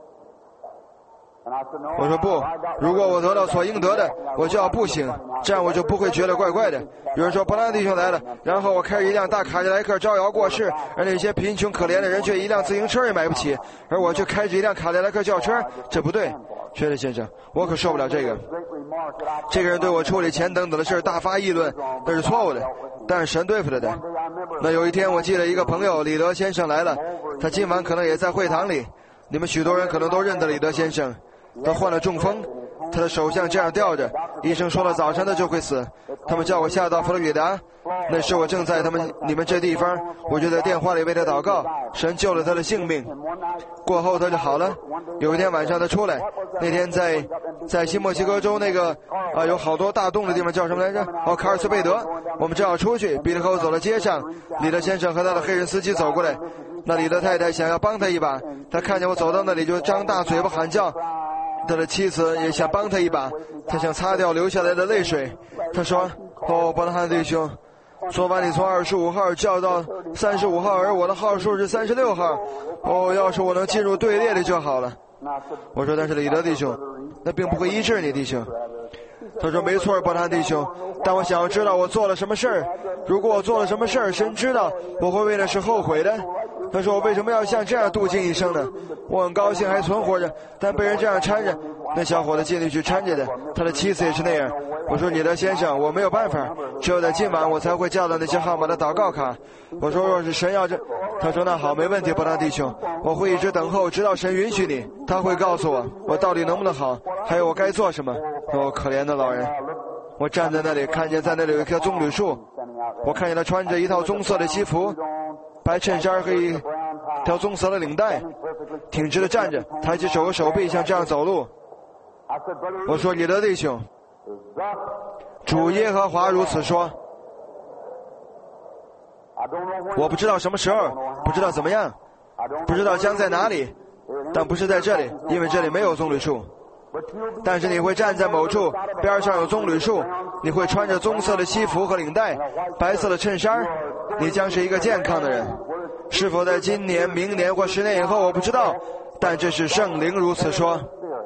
我说不，如果我得到所应得的，我就要步行，这样我就不会觉得怪怪的。有人说伯拉弟兄来了，然后我开着一辆大卡迪莱克招摇过市，而那些贫穷可怜的人却一辆自行车也买不起，而我却开着一辆卡迪莱克轿车，这不对。薛德先生，我可受不了这个。这个人对我处理钱等等的事大发议论，那是错误的，但是神对付他的。那有一天我记得一个朋友李德先生来了，他今晚可能也在会堂里，你们许多人可能都认得李德先生。他患了中风，他的手像这样吊着，医生说了早上他就会死。他们叫我下到佛罗里达，那时我正在你们这地方，我就在电话里为他祷告，神救了他的性命。过后他就好了。有一天晚上他出来，那天在新墨西哥州那个有好多大洞的地方叫什么来着？卡尔斯贝德。我们正要出去，彼得和我走到街上，李德先生和他的黑人司机走过来。那李德太太想要帮他一把，他看见我走到那里就张大嘴巴喊叫。他的妻子也想帮他一把，他想擦掉流下来的泪水。他说：伯拉罕弟兄，昨晚你从25号叫到35号，而我的号数是36号。要是我能进入队列里就好了。我说：但是李德弟兄，那并不会医治你，弟兄。他说：没错，伯拉罕弟兄，但我想要知道我做了什么事儿。如果我做了什么事儿，神知道我会为那事后悔的。他说：我为什么要像这样度尽一生呢？我很高兴还存活着，但被人这样搀着。那小伙子尽力去搀着的，他的妻子也是那样。我说：你的先生，我没有办法，只有在今晚我才会叫到那些号码的祷告卡。我说：若是神要这……他说：那好，没问题，伯拉弟兄，我会一直等候，直到神允许你，他会告诉我到底能不能好，还有我该做什么。可怜的老人。我站在那里，看见在那里有一棵棕榈树，我看见他穿着一套棕色的西服，白衬衫和一条棕色的领带，挺直的站着，抬起手和手臂，像这样走路。我说：你的弟兄，主耶和华如此说。我不知道什么时候，不知道怎么样，不知道将在哪里，但不是在这里，因为这里没有棕榈树。但是你会站在某处，边上有棕榈树，你会穿着棕色的西服和领带，白色的衬衫，你将是一个健康的人。是否在今年、明年或10年以后，我不知道，但这是圣灵如此说。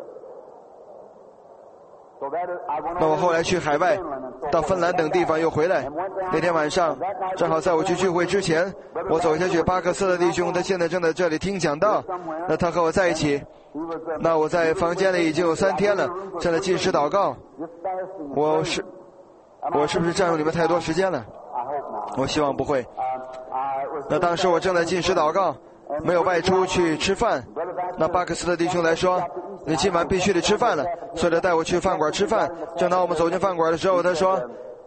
那我后来去海外，到芬兰等地方又回来。那天晚上，正好在我去聚会之前，我走下去，巴克斯的弟兄他现在正在这里听讲道，那他和我在一起。那我在房间里已经有3天了，正在禁食祷告。我是不是占用你们太多时间了？我希望不会。那当时我正在禁食祷告，没有外出去吃饭。那巴克斯的弟兄来说，你今晚必须得吃饭了，所以他带我去饭馆吃饭。正当我们走进饭馆的时候，他说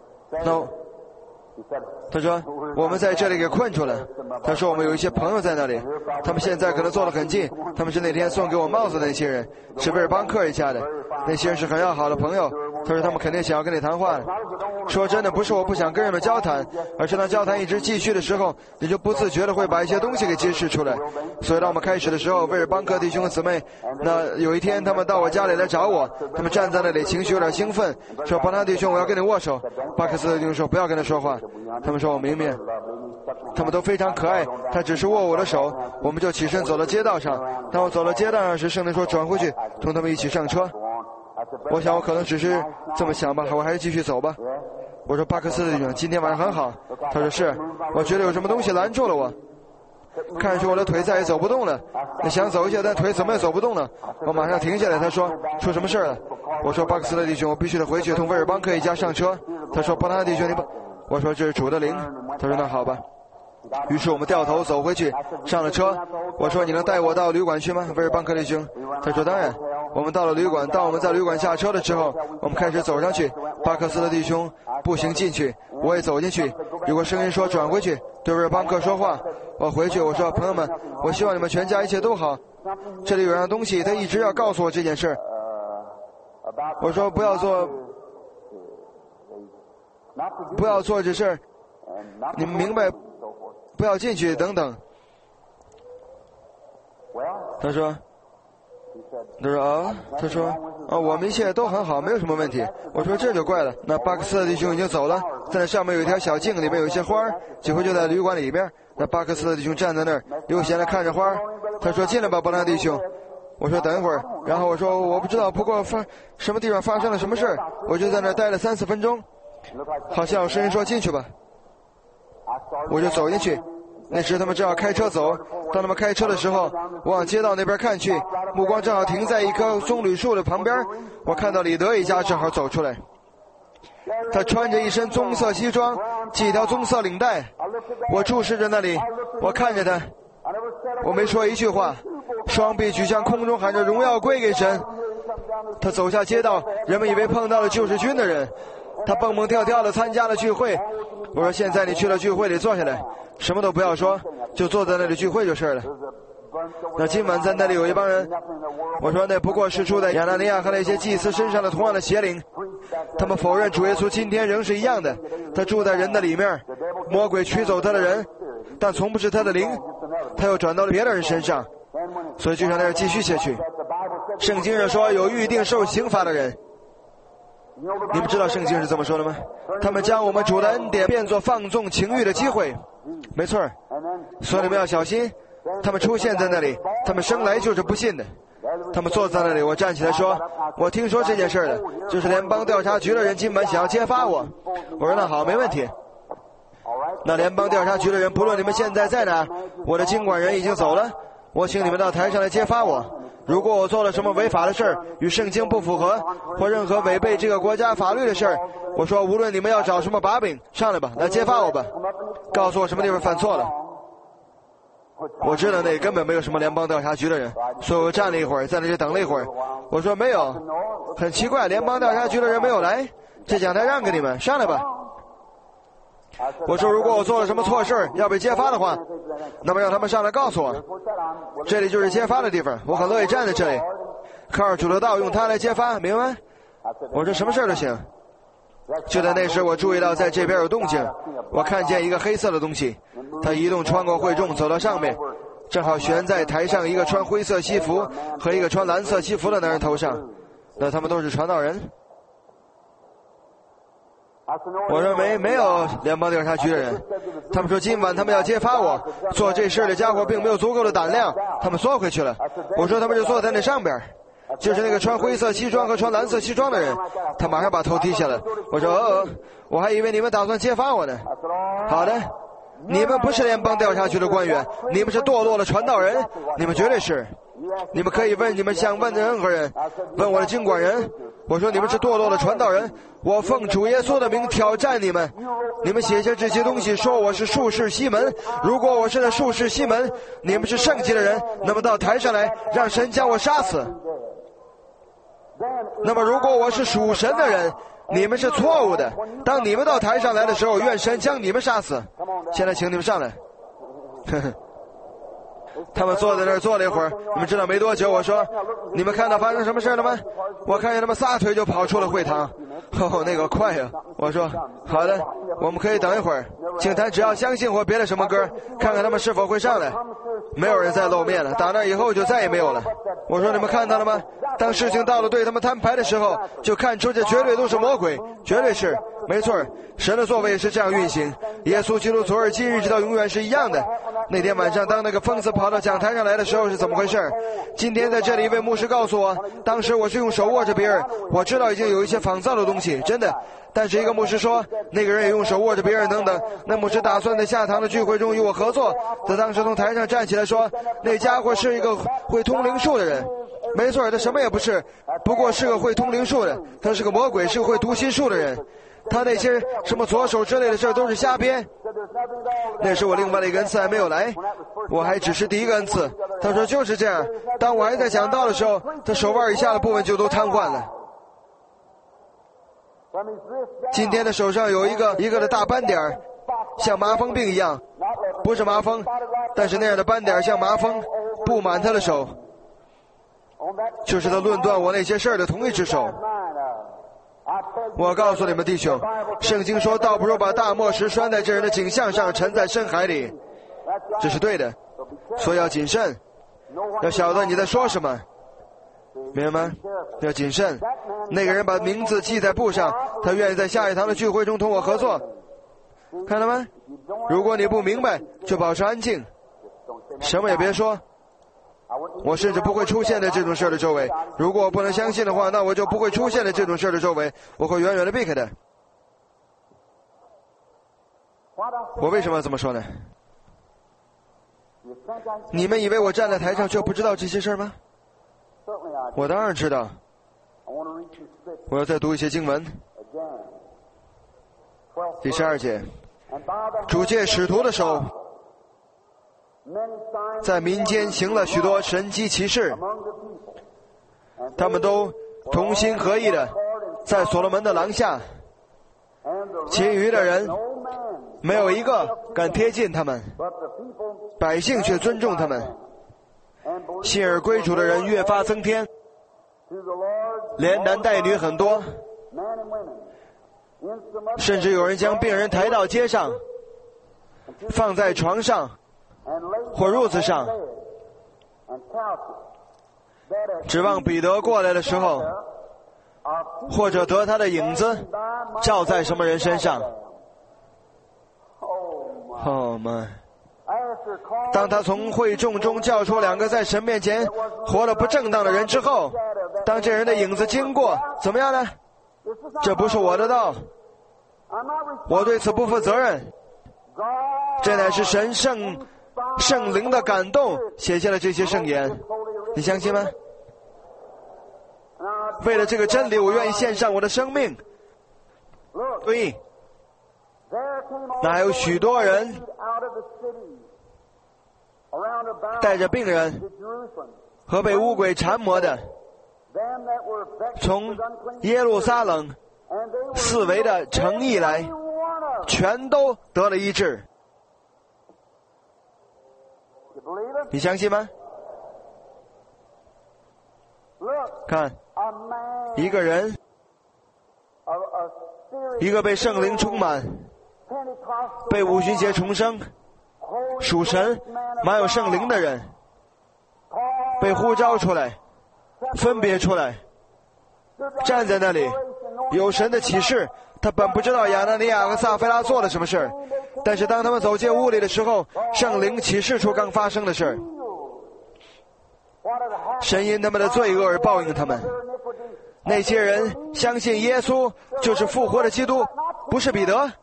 我们在这里给困住了。他说我们有一些朋友在那里，他们现在可能坐得很近，他们是那天送给我帽子的那些人，是威尔邦克一家的，那些人是很要好的朋友。他说他们肯定想要跟你谈话。说真的，不是我不想跟人们交谈，而是当交谈一直继续的时候，你就不自觉的会把一些东西给揭示出来。所以当我们开始的时候，威尔邦克弟兄和姊妹，那有一天他们到我家里来找我，他们站在那里情绪有点兴奋，说伯拉弟兄我要跟你握手。巴克斯的弟兄说不要跟他说话。他们说我明白。他们都非常可爱，他只是握我的手，我们就起身走到街道上。当我走到街道上时，圣灵说转回去，同他们一起上车。我想我可能只是这么想吧，我还是继续走吧。我说巴克斯的弟兄今天晚上很好。他说是，我觉得有什么东西拦住了我，看出我的腿再也走不动了，想走一下，但腿怎么也走不动了。我马上停下来。他说出什么事了？我说巴克斯的弟兄，我必须得回去同威尔邦克一家上车。他说伯拉弟兄你不。我说这是主的灵。他说那好吧。于是我们掉头走回去，上了车。我说你能带我到旅馆去吗，威尔邦克弟兄？他说当然。 我们到了旅馆，当我们在旅馆下车的时候，我们开始走上去。巴克斯的弟兄步行进去，我也走进去。有个声音说转回去，对着邦克说话。我回去，我说朋友们，我希望你们全家一切都好。这里有样东西，他一直要告诉我这件事。我说不要做这事儿，你们明白？不要进去，等等。他说我们一切都很好，没有什么问题。我说这就怪了。那巴克斯的弟兄已经走了，在那上面有一条小径，里面有一些花，几乎就在旅馆里边。那巴克斯的弟兄站在那儿，悠闲地看着花。他说进来吧，伯兰弟兄。我说等一会儿。然后我说我不知道，不过什么地方发生了什么事，我就在那儿待了3-4分钟。好像有声音说进去吧，我就走进去。那时他们正要开车走，当他们开车的时候，我往街道那边看去，目光正好停在一棵棕榈树的旁边。我看到李德一家正好走出来，他穿着一身棕色西装，系一条棕色领带。我注视着那里，我看着他，我没说一句话，双臂举向空中，喊着荣耀归给神。他走下街道，人们以为碰到了救世军的人，他蹦蹦跳跳地参加了聚会。我说现在你去了聚会里坐下来，什么都不要说，就坐在那里聚会就是了。那今晚在那里有一帮人，我说那不过是住在亚拿尼亚和那些祭司身上的同样的邪灵，他们否认主耶稣今天仍是一样的，他住在人的里面，魔鬼取走他的人，但从不是他的灵，他又转到了别的人身上，所以就向那儿继续下去。圣经上说有预定受刑罚的人，你们知道圣经是这么说的吗？他们将我们主的恩典变作放纵情欲的机会。没错，所以你们要小心，他们出现在那里，他们生来就是不信的。他们坐在那里，我站起来说，我听说这件事了，就是联邦调查局的人今晚想要揭发我。我说那好，没问题。那联邦调查局的人，不论你们现在在哪，我的经管人已经走了，我请你们到台上来揭发我。如果我做了什么违法的事儿，与圣经不符合，或任何违背这个国家法律的事儿，我说无论你们要找什么把柄，上来吧，来揭发我吧，告诉我什么地方犯错了。我知道那根本没有什么联邦调查局的人，所以我站了一会儿，在那里等了一会儿。我说没有，很奇怪，联邦调查局的人没有来，这讲台让给你们，上来吧。我说如果我做了什么错事要被揭发的话，那么让他们上来告诉我，这里就是揭发的地方，我很乐意站在这里，靠着主的道用它来揭发，明白？我说什么事都行。就在那时我注意到在这边有动静，我看见一个黑色的东西，它移动穿过会众走到上面，正好悬在台上一个穿灰色西服和一个穿蓝色西服的男人头上，那他们都是传道人。我说没有联邦调查局的人，他们说今晚他们要揭发我，做这事的家伙并没有足够的胆量，他们缩回去了。我说他们就坐在那上边，就是那个穿灰色西装和穿蓝色西装的人，他马上把头低下来。我说我还以为你们打算揭发我呢。好的，你们不是联邦调查局的官员，你们是堕落的传道人，你们绝对是。你们可以问你们想问的任何人，问我的经管人。我说你们是堕落的传道人，我奉主耶稣的名挑战你们，你们写下这些东西说我是术士西门，如果我是那术士西门，你们是圣洁的人，那么到台上来让神将我杀死。那么如果我是属神的人，你们是错误的，当你们到台上来的时候，愿神将你们杀死。现在请你们上来。呵呵，他们坐在那儿坐了一会儿，你们知道没多久，我说你们看到发生什么事了吗？我看见他们撒腿就跑出了会堂。那个快呀！我说好的，我们可以等一会儿，请他只要相信或别的什么歌，看看他们是否会上来。没有人再露面了，打那以后就再也没有了。我说你们看到了吗？当事情到了对他们摊牌的时候，就看出这绝对都是魔鬼，绝对是没错，神的作为是这样运行，耶稣基督昨日今日直到永远是一样的。那天晚上当那个疯子跑到讲台上来的时候是怎么回事？今天在这里一位牧师告诉我，当时我是用手握着别人，我知道已经有一些仿造的东西，真的，但是一个牧师说那个人也用手握着别人等等，那牧师打算在下堂的聚会中与我合作。他当时从台上站起来说，那家伙是一个会通灵术的人。没错，他什么也不是，不过是个会通灵术的，他是个魔鬼，是个会读心术的人，他那些什么左手之类的事都是瞎编。 那是我另外的一个恩赐还没有来，我还只是第一个恩赐。他说就是这样，当我还在讲道的时候，他手腕以下的部分就都瘫痪了。今天的手上有一个的大斑点，像麻风病一样，不是麻风，但是那样的斑点像麻风布满他的手，就是他论断我那些事儿的同一只手。我告诉你们弟兄，圣经说倒不如把大磨石拴在这人的颈项上，沉在深海里，这是对的，所以要谨慎，要晓得你在说什么，明白吗？要谨慎。那个人把名字记在布上，他愿意在下一堂的聚会中同我合作，看到吗？如果你不明白，就保持安静，什么也别说。我甚至不会出现在这种事儿的周围。如果我不能相信的话，那我就不会出现在这种事儿的周围，我会远远的避开的。我为什么要这么说呢？你们以为我站在台上就不知道这些事儿吗？我当然知道。我要再读一些经文。第12节，主借使徒的手在民间行了许多神迹奇事，他们都同心合意的在所罗门的廊下，其余的人没有一个敢贴近他们，百姓却尊重他们，信而归主的人越发增添，连男带女很多，甚至有人将病人抬到街上，放在床上或褥子上，指望彼得过来的时候，或者得他的影子照在什么人身上。哦妈！当他从会众中叫出2个在神面前活得不正当的人之后，当这人的影子经过，怎么样呢？这不是我的道，我对此不负责任，这乃是神圣灵的感动写下了这些圣言，你相信吗？为了这个真理，我愿意献上我的生命。所以那还有许多人带着病人和被污鬼缠磨的，从耶路撒冷四围的城邑来，全都得了医治。你相信吗？看，一个人，一个被圣灵充满，被五旬节重生，属神满有圣灵的人，被呼召出来，分别出来，站在那里，有神的启示。他本不知道亚拿尼亚和撒非拉做了什么事，但是当他们走进屋里的时候，圣灵启示出刚发生的事，神因他们的罪恶而报应他们。那些人相信耶稣就是复活的基督，不是彼得，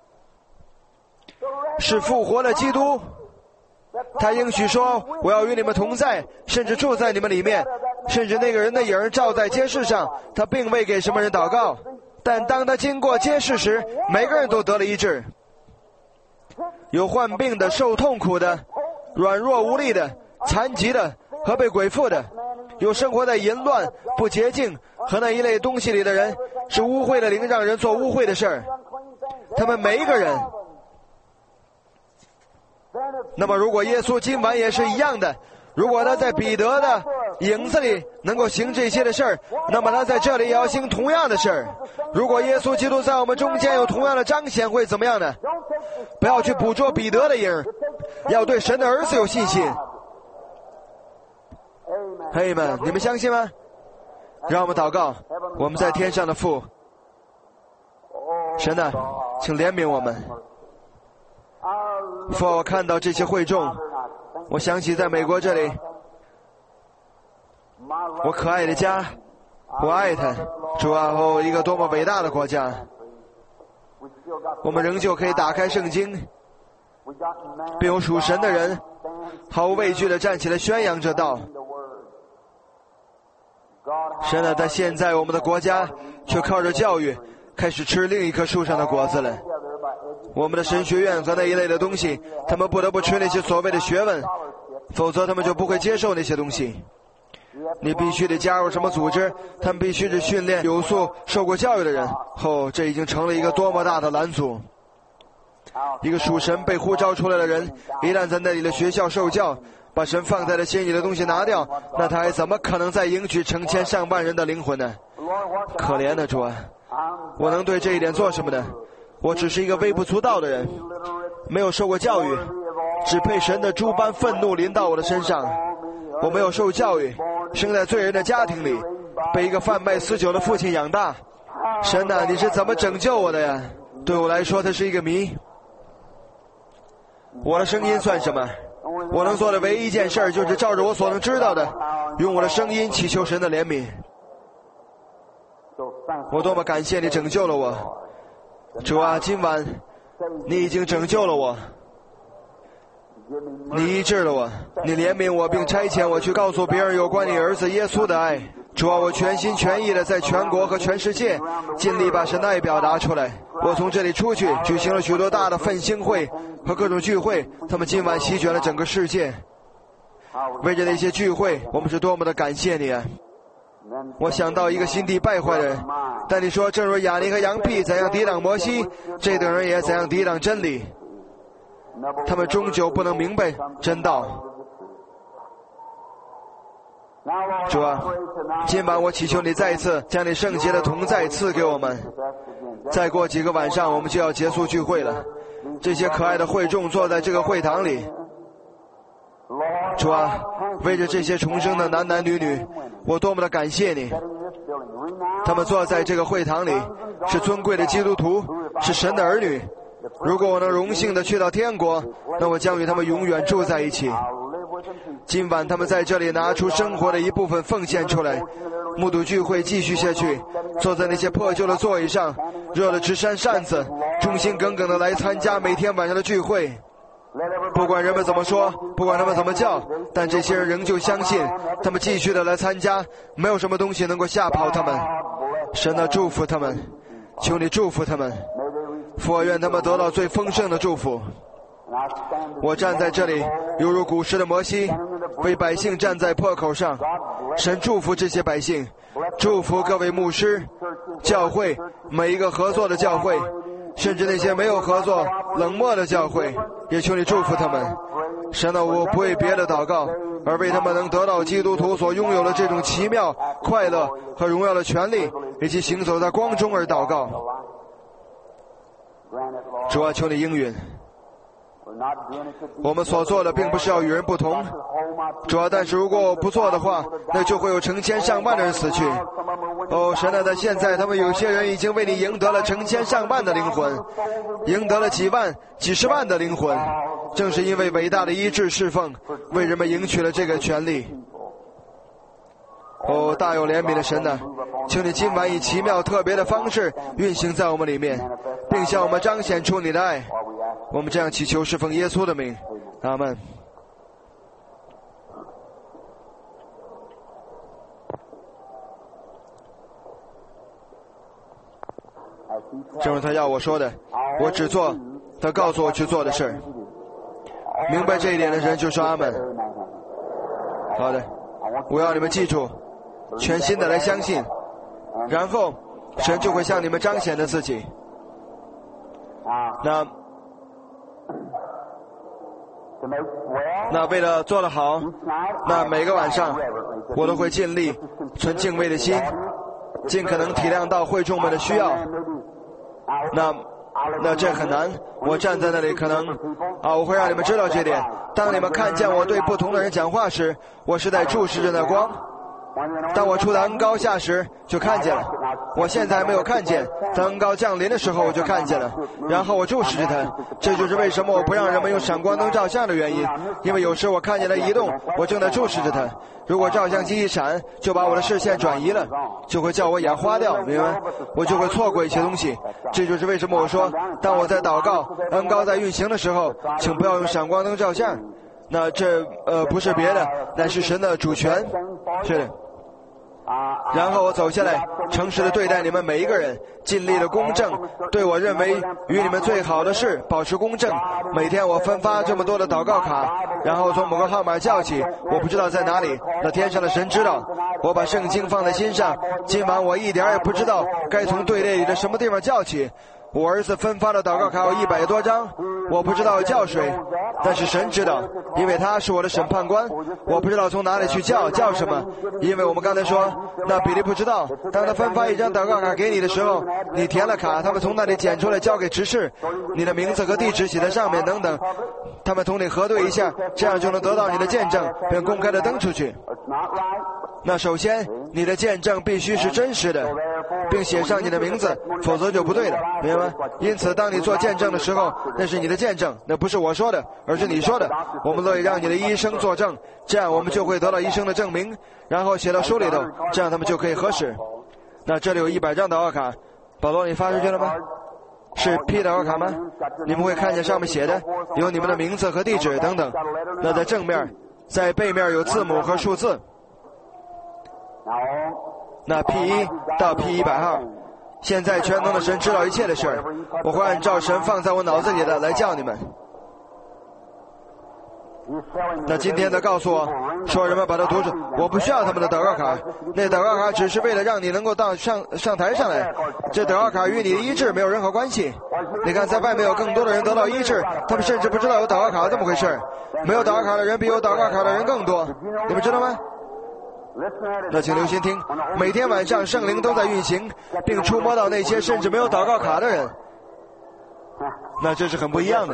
是复活的基督。他应许说，我要与你们同在，甚至住在你们里面。甚至那个人的影儿照在街市上，他并未给什么人祷告，但当他经过街市时，每个人都得了医治。有患病的、受痛苦的、软弱无力的、残疾的和被鬼附的，有生活在淫乱、不洁净和那一类东西里的人，是污秽的灵让人做污秽的事儿。他们每一个人。那么如果耶稣今晚也是一样的，如果他在彼得的影子里能够行这些的事儿，那么他在这里也要行同样的事儿。如果耶稣基督在我们中间有同样的彰显，会怎么样呢？不要去捕捉彼得的影，要对神的儿子有信心。朋友们，你们相信吗？让我们祷告。我们在天上的父，神啊，请怜悯我们。父，我看到这些会众，我想起在美国这里，我可爱的家，我爱他。主啊，哦，一个多么伟大的国家！我们仍旧可以打开圣经，并有属神的人毫无畏惧地站起来宣扬这道。神啊，但现在我们的国家却靠着教育开始吃另一棵树上的果子了。 我们的神学院和那一类的东西，他们不得不吃那些所谓的学问，否则他们就不会接受那些东西。你必须得加入什么组织，他们必须是训练有素、受过教育的人。这已经成了一个多么大的拦阻！一个属神被呼召出来的人，一旦在那里的学校受教，把神放在了心里的东西拿掉，那他还怎么可能再迎娶成千上万人的灵魂呢？可怜的主啊，我能对这一点做什么呢？我只是一个微不足道的人，没有受过教育，只配神的诸般愤怒临到我的身上。我没有受教育，生在罪人的家庭里，被一个贩卖私酒的父亲养大。神啊，你是怎么拯救我的呀？对我来说，它是一个谜。我的声音算什么？我能做的唯一一件事就是照着我所能知道的，用我的声音祈求神的怜悯。我多么感谢你拯救了我，主啊！今晚你已经拯救了我，你医治了我，你怜悯我，并差遣我去告诉别人有关你儿子耶稣的爱。主啊，我全心全意的在全国和全世界尽力把神的爱表达出来。我从这里出去，举行了许多大的奋兴会和各种聚会，他们今晚席卷了整个世界。为着那些聚会，我们是多么的感谢你啊！我想到一个心地败坏的人，但你说正如亚尼和羊毗怎样抵挡摩西，这等人也怎样抵挡真理。他们终究不能明白真道。主啊，今晚我祈求你再一次将你圣洁的同在赐给我们。再过几个晚上我们就要结束聚会了，这些可爱的会众坐在这个会堂里。主啊，为着这些重生的男男女女，我多么的感谢你。他们坐在这个会堂里，是尊贵的基督徒，是神的儿女。如果我能荣幸的去到天国，那我将与他们永远住在一起。今晚他们在这里拿出生活的一部分奉献出来，目睹聚会继续下去，坐在那些破旧的座椅上，热得直扇扇子，忠心耿耿的来参加每天晚上的聚会。不管人们怎么说，不管他们怎么叫，但这些人仍旧相信，他们继续的来参加，没有什么东西能够吓跑他们。神啊，祝福他们，求你祝福他们，父啊，愿他们得到最丰盛的祝福。我站在这里，犹如古时的摩西，为百姓站在破口上。神祝福这些百姓，祝福各位牧师、教会，每一个合作的教会，甚至那些没有合作、冷漠的教会，也求你祝福他们。神啊，我不为别的祷告，而为他们能得到基督徒所拥有的这种奇妙、快乐和荣耀的权利，以及行走在光中而祷告。主啊，求你应允。我们所做的并不是要与人不同，主啊，但是如果我不做的话，那就会有成千上万的人死去。神啊，在现在他们有些人已经为你赢得了成千上万的灵魂，赢得了几万、几十万的灵魂，正是因为伟大的医治侍奉，为人们赢取了这个权利。大有怜悯的神啊，请你今晚以奇妙特别的方式运行在我们里面，并向我们彰显出你的爱。我们这样祈求，是奉耶稣的名，阿们。正如他要我说的，我只做他告诉我去做的事。明白这一点的人就说阿们。好的，我要你们记住，全心的来相信，然后神就会向你们彰显的自己。那为了做得好，那每个晚上我都会尽力存敬畏的心，尽可能体谅到会众们的需要。那这很难，我站在那里可能我会让你们知道这点。当你们看见我对不同的人讲话时，我是在注视着那光。当我出的恩膏下时就看见了，我现在还没有看见，当恩膏降临的时候我就看见了，然后我注视着它。这就是为什么我不让人们用闪光灯照相的原因，因为有时我看见它移动，我正在注视着它，如果照相机一闪就把我的视线转移了，就会叫我眼花掉，明白？我就会错过一些东西。这就是为什么我说，当我在祷告恩膏在运行的时候，请不要用闪光灯照相。那这不是别的，乃是神的主权。是的， 然后我走下来，诚实的对待你们每一个人，尽力的公正，对我认为与你们最好的事保持公正。每天我分发这么多的祷告卡，然后从某个号码叫起，我不知道在哪里，那天上的神知道。我把圣经放在心上，今晚我一点也不知道该从队列里的什么地方叫起。我儿子分发的祷告卡有100多张，我不知道叫谁，但是神知道，因为他是我的审判官。我不知道从哪里去叫什么，因为我们刚才说，那比利不知道，当他分发一张祷告卡给你的时候，你填了卡，他们从那里捡出来交给执事，你的名字和地址写在上面等等，他们同你核对一下，这样就能得到你的见证，并公开的登出去。那首先，你的见证必须是真实的，并写上你的名字，否则就不对了，明白吗？因此，当你做见证的时候，那是你的见证，那不是我说的，而是你说的。我们乐意让你的医生作证，这样我们就会得到医生的证明，然后写到书里头，这样他们就可以核实。那这里有100张祷告卡，保罗，你发出去了吗？是 P 祷告卡吗？你们会看见上面写的有你们的名字和地址等等。那在正面，在背面有字母和数字。那 P1 到 P100号，现在全能的神知道一切的事儿，我会按照神放在我脑子里的来叫你们。那今天他告诉我说，人们把它读出，我不需要他们的祷告卡，那祷告卡只是为了让你能够到上台上来，这祷告卡与你的医治没有任何关系。你看，在外面有更多的人得到医治，他们甚至不知道有祷告卡这么回事，没有祷告卡的人比有祷告卡的人更多，你们知道吗？那请留心听，每天晚上圣灵都在运行，并触摸到那些甚至没有祷告卡的人，那这是很不一样的。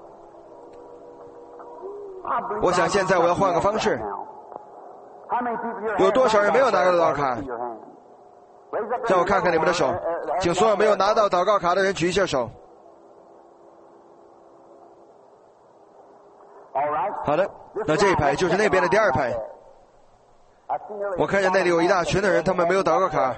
我想现在我要换个方式，有多少人没有拿到祷告卡？让我看看你们的手，请所有没有拿到祷告卡的人举一下手。好的，那这一排就是那边的第2排。我看见那里有一大群的人，他们没有祷告卡。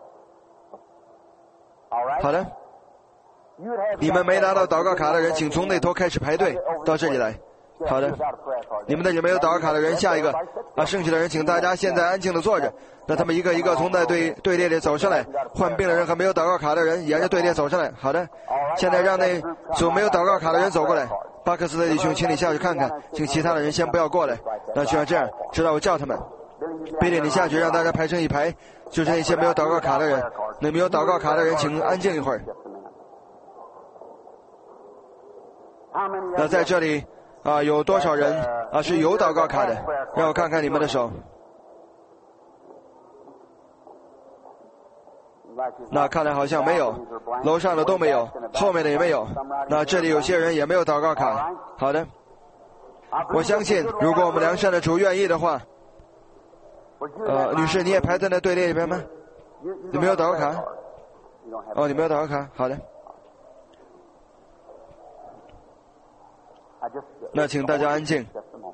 好的，你们没拿到祷告卡的人，请从那头开始排队到这里来。好的，你们那里没有祷告卡的人，下一个剩下的人请大家现在安静的坐着，让他们一个一个从那队列里走上来。患病的人和没有祷告卡的人沿着队列走上来。好的，现在让那所没有祷告卡的人走过来。巴克斯的弟兄，请你下去看看，请其他的人先不要过来。那就像这样，直到我叫他们。贝利，你下去让大家排成一排，就是那些没有祷告卡的人。那没有祷告卡的人，请安静一会儿。那在这里有多少人是有祷告卡的？让我看看你们的手。那看来好像没有，楼上的都没有，后面的也没有。那这里有些人也没有祷告卡。好的，我相信如果我们良善的主愿意的话，女士，你也排在那队列里边吗？你没有祷告卡？哦，你没有祷告卡，好的。那请大家安静。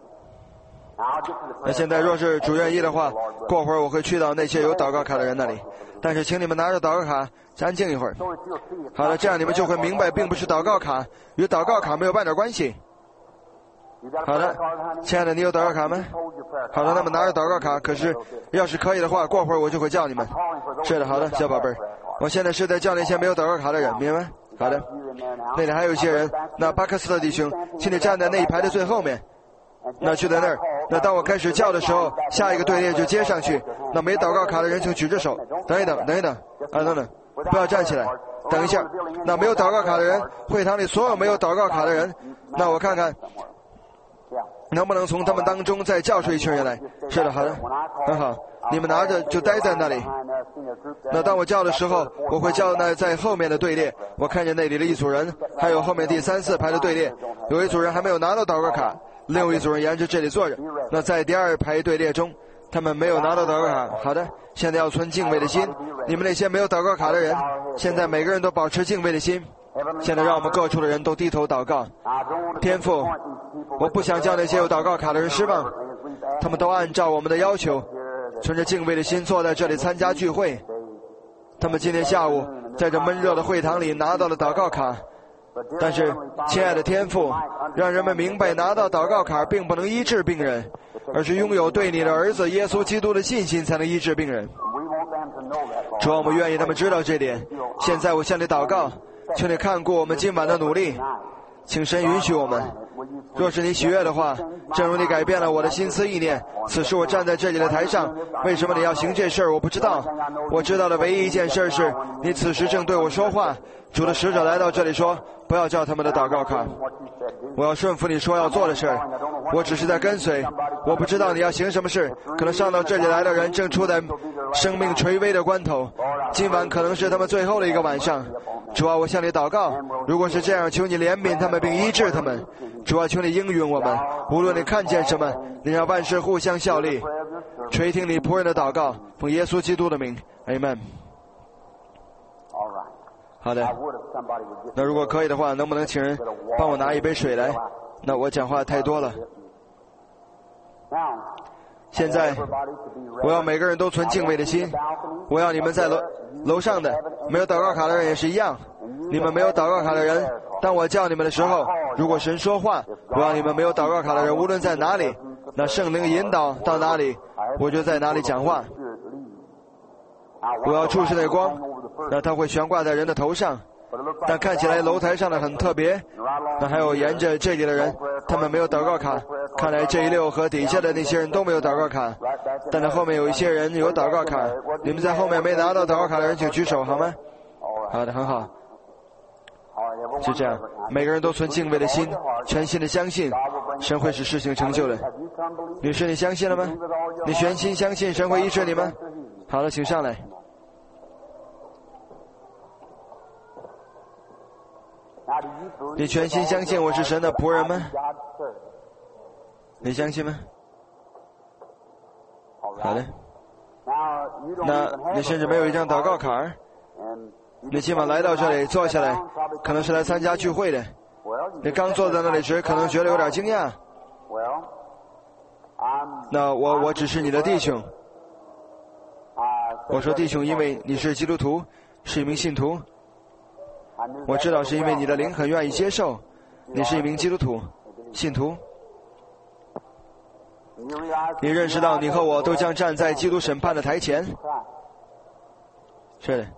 那现在若是主愿意的话，过会儿我会去到那些有祷告卡的人那里，但是请你们拿着祷告卡安静一会儿。好了，这样你们就会明白，并不是祷告卡与祷告卡没有半点关系。好的，亲爱的，你有祷告卡吗？好的，那么拿着祷告卡，可是要是可以的话，过会儿我就会叫你们。是的，好的，小宝贝儿，我现在是在叫那些没有祷告卡的人，明白？好的，那里还有一些人，那巴克斯特弟兄，请你站在那一排的最后面。那去在那儿，那当我开始叫的时候，下一个队列就接上去。那没祷告卡的人请举着手。等一等，等一等，等等，不要站起来，等一下。那没有祷告卡的人，会堂里所有没有祷告卡的人，那我看看能不能从他们当中再叫出一群人来。是的，好的，很好，你们拿着就待在那里。那当我叫的时候，我会叫那在后面的队列。我看见那里的一组人，还有后面第3、4排的队列，有一组人还没有拿到祷告卡，另外一组人沿着这里坐着。那在第2排队列中，他们没有拿到祷告卡。好的，现在要存敬畏的心。你们那些没有祷告卡的人，现在每个人都保持敬畏的心。现在让我们各处的人都低头祷告。天父，我不想叫那些有祷告卡的人失望，他们都按照我们的要求存着敬畏的心坐在这里参加聚会。他们今天下午在这闷热的会堂里拿到了祷告卡，但是亲爱的天父，让人们明白拿到祷告卡并不能医治病人，而是拥有对你的儿子耶稣基督的信心才能医治病人。 主啊，我们愿意他们知道这点。现在我向你祷告，求你看顾我们今晚的努力，请神允许我们。若是你喜悦的话，正如你改变了我的心思意念，此时我站在这里的台上，为什么你要行这事儿？我不知道。我知道的唯一一件事是，你此时正对我说话。主的使者来到这里说，不要叫他们的祷告卡。我要顺服你说要做的事儿，我只是在跟随。我不知道你要行什么事，可能上到这里来的人正处在生命垂危的关头，今晚可能是他们最后的一个晚上。主啊，我向你祷告，如果是这样，求你怜悯他们并医治他们。主啊，求你应允我们，无论你看见什么，你让万事互相效力。垂听你仆人的祷告，奉耶稣基督的名 Amen。 好的，那如果可以的话，能不能请人帮我拿一杯水来？那我讲话太多了。现在我要每个人都存敬畏的心，我要你们在楼上的没有祷告卡的人也是一样。你们没有祷告卡的人，当我叫你们的时候，如果神说话，我要你们没有祷告卡的人无论在哪里，那圣灵引导到哪里，我就在哪里讲话。我要注视那光，那它会悬挂在人的头上，但看起来楼台上的很特别。那还有沿着这里的人，他们没有祷告卡，看来这一溜和底下的那些人都没有祷告卡，但是后面有一些人有祷告卡。你们在后面没拿到祷告卡的人请举手好吗？好的，很好。就这样，每个人都存敬畏的心，全心的相信神会使事情成就的。女士，你相信了吗？你全心相信神会医治你吗？好了，请上来。你全心相信我是神的仆人吗？你相信吗？好的。那你甚至没有一张祷告卡，你今晚来到这里坐下来，可能是来参加聚会的。你刚坐在那里时，可能觉得有点惊讶。那我只是你的弟兄。我说弟兄，因为你是基督徒，是一名信徒。我知道是因为你的灵很愿意接受，你是一名基督徒，信徒。你认识到你和我都将站在基督审判的台前。是的。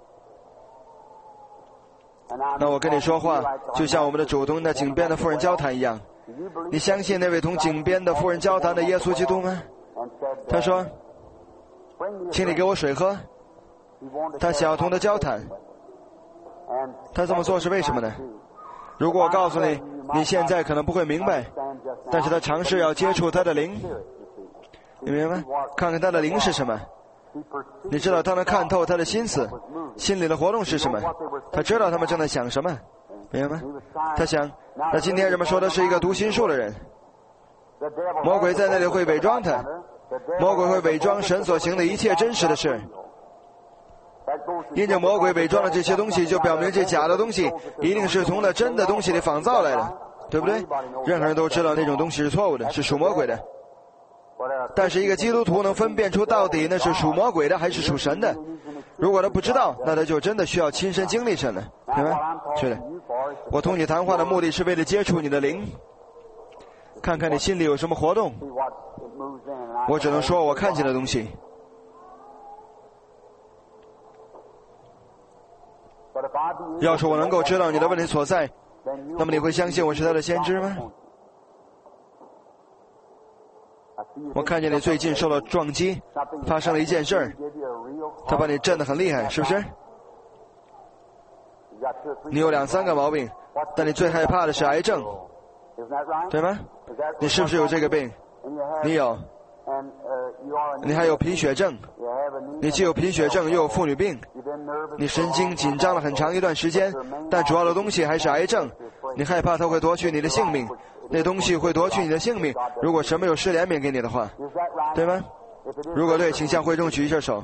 那我跟你说话，就像我们的主同那井边的妇人交谈一样。你相信那位同井边的妇人交谈的耶稣基督吗？他说，请你给我水喝。他想要同他交谈。他这么做是为什么呢？如果我告诉你，你现在可能不会明白，但是他尝试要接触他的灵，你明白吗？看看他的灵是什么。你知道他能看透他的心思，心里的活动是什么，他知道他们正在想什么，明白吗？他想，那今天人们说的是一个读心术的人，魔鬼在那里会伪装他，魔鬼会伪装神所行的一切真实的事。因着魔鬼伪装的这些东西，就表明这假的东西一定是从那真的东西里仿造来的，对不对？任何人都知道那种东西是错误的，是属魔鬼的。但是一个基督徒能分辨出到底那是属魔鬼的还是属神的。如果他不知道，那他就真的需要亲身经历神了，明白？是的。我同你谈话的目的是为了接触你的灵，看看你心里有什么活动。我只能说我看见的东西。要是我能够知道你的问题所在，那么你会相信我是他的先知吗？我看见你最近受到撞击，发生了一件事儿，他把你震得很厉害，是不是？你有2-3个毛病，但你最害怕的是癌症，对吗？你是不是有这个病？你有。你还有贫血症，你既有贫血症又有妇女病，你神经紧张了很长一段时间，但主要的东西还是癌症。你害怕它会夺去你的性命，那东西会夺去你的性命，如果神没有施怜悯给你的话，对吗？如果对，请向会众举一下手。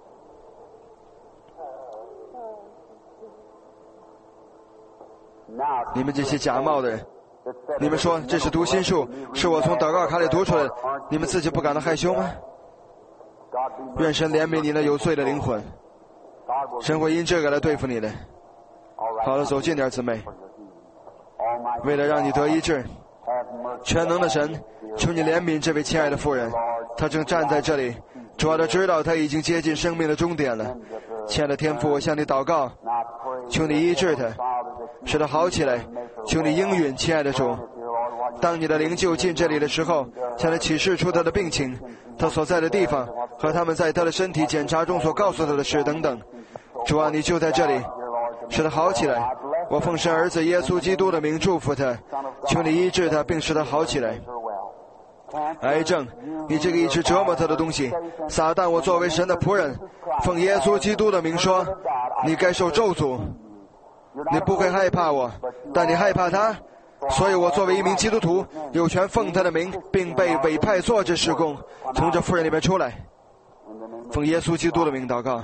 你们这些假冒的人，你们说这是读心术，是我从祷告卡里读出来的，你们自己不感到害羞吗？愿神怜悯你那有罪的灵魂，神会因这个来对付你的。好了，走近点，姊妹。为了让你得医治，全能的神，求你怜悯这位亲爱的妇人，她正站在这里， 主啊，他知道他已经接近生命的终点了。亲爱的天父，我向你祷告，求你医治他，使他好起来。求你应允，亲爱的主。当你的灵柩进这里的时候，向他启示出他的病情，他所在的地方和他们在他的身体检查中所告诉他的事等等。主啊，你就在这里，使他好起来。我奉神儿子耶稣基督的名祝福他，求你医治他，并使他好起来。癌症，你这个一直折磨他的东西，撒旦，我作为神的仆人，奉耶稣基督的名说，你该受咒诅。你不会害怕我，但你害怕他，所以我作为一名基督徒，有权奉他的名，并被委派做这事工，从这妇人里面出来。奉耶稣基督的名祷告。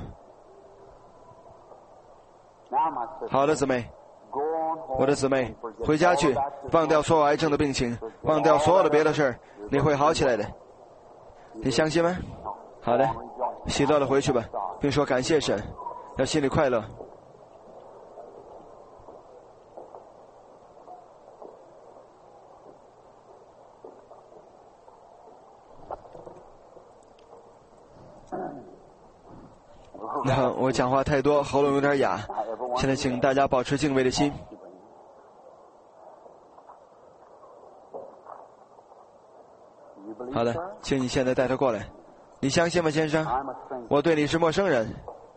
好的，姊妹，我的姊妹，回家去，忘掉所有癌症的病情，忘掉所有的别的事儿，你会好起来的。你相信吗？好的，喜乐的回去吧，并说感谢神，要心里快乐。我讲话太多，喉咙有点哑，现在请大家保持敬畏的心。好的，请你现在带他过来。你相信吗，先生？我对你是陌生人。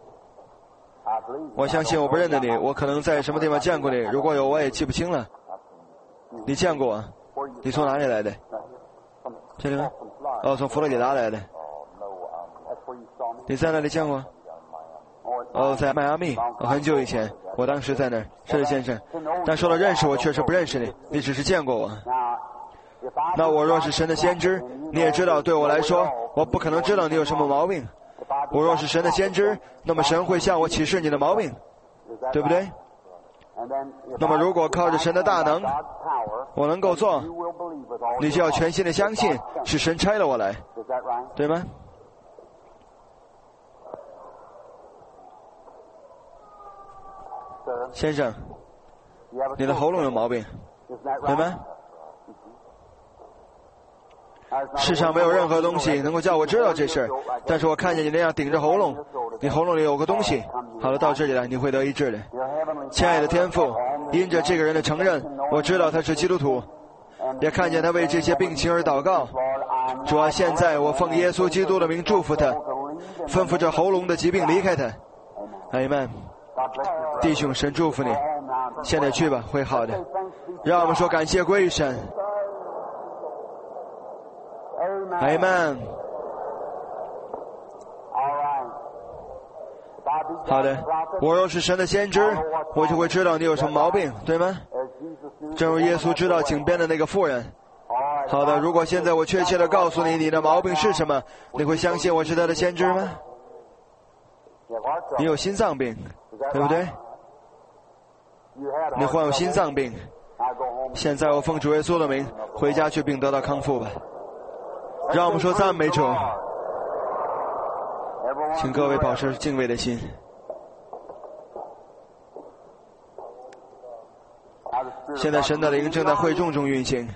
我相信我不认得你，我可能在什么地方见过你，如果有我也记不清了。你见过我？你从哪里来的？这里吗？哦，从佛罗里达来的。你在那里见过？哦，在迈阿密，很久以前，我当时在那儿。是的，先生。但说了认识我，确实不认识你，你只是见过我。那我若是神的先知，你也知道，对我来说，我不可能知道你有什么毛病。我若是神的先知，那么神会向我启示你的毛病，对不对？那么如果靠着神的大能，我能够做，你就要全心的相信是神差了我来，对吗？先生，你的喉咙有毛病，对吗？世上没有任何东西能够叫我知道这事，但是我看见你那样顶着喉咙，你喉咙里有个东西。好了，到这里来，你会得医治的。亲爱的天父，因着这个人的承认，我知道他是基督徒，也看见他为这些病情而祷告。主啊，现在我奉耶稣基督的名祝福他，吩咐这喉咙的疾病离开他。阿们。弟兄，神祝福你，现在去吧，会好的。让我们说感谢归于神。阿们。好的，我若是神的先知，我就会知道你有什么毛病，对吗？正如耶稣知道井边的那个妇人。好的，如果现在我确切的告诉你你的毛病是什么，你会相信我是他的先知吗？你有心脏病，对不对？你患有心脏病，现在我奉主耶稣的名回家去并得到康复吧。让我们说赞美主，请各位保持敬畏的心。现在神的灵正在会众中运行，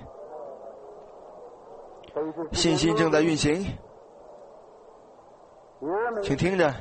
信心正在运行，请听着。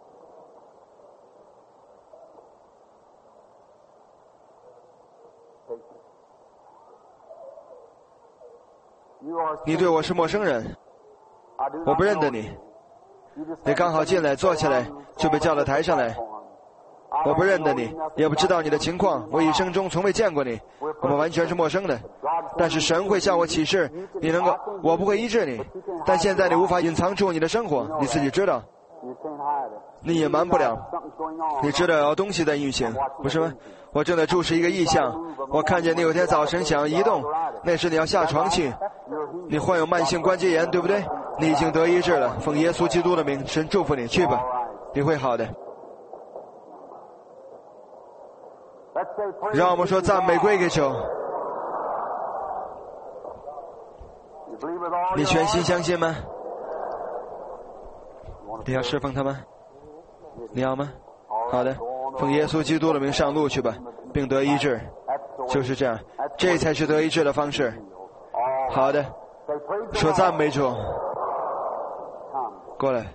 你对我是陌生人，我不认得你。你刚好进来坐下来就被叫到台上来，我不认得你，也不知道你的情况，我一生中从未见过你，我们完全是陌生的。但是神会向我启示，你能够，我不会医治你，但现在你无法隐藏住你的生活，你自己知道，你隐瞒不了，你知道有东西在运行，不是吗？我正在注视一个异象，我看见你有天早晨想要移动，那时你要下床去，你患有慢性关节炎，对不对？你已经得医治了，奉耶稣基督的名，神祝福你，去吧，你会好的。让我们说赞美归给主。你全心相信吗？你要侍奉他吗？你要吗？好的，奉耶稣基督的名上路去吧，并得医治。就是这样，这才是得医治的方式。好的，说赞美主。 过来。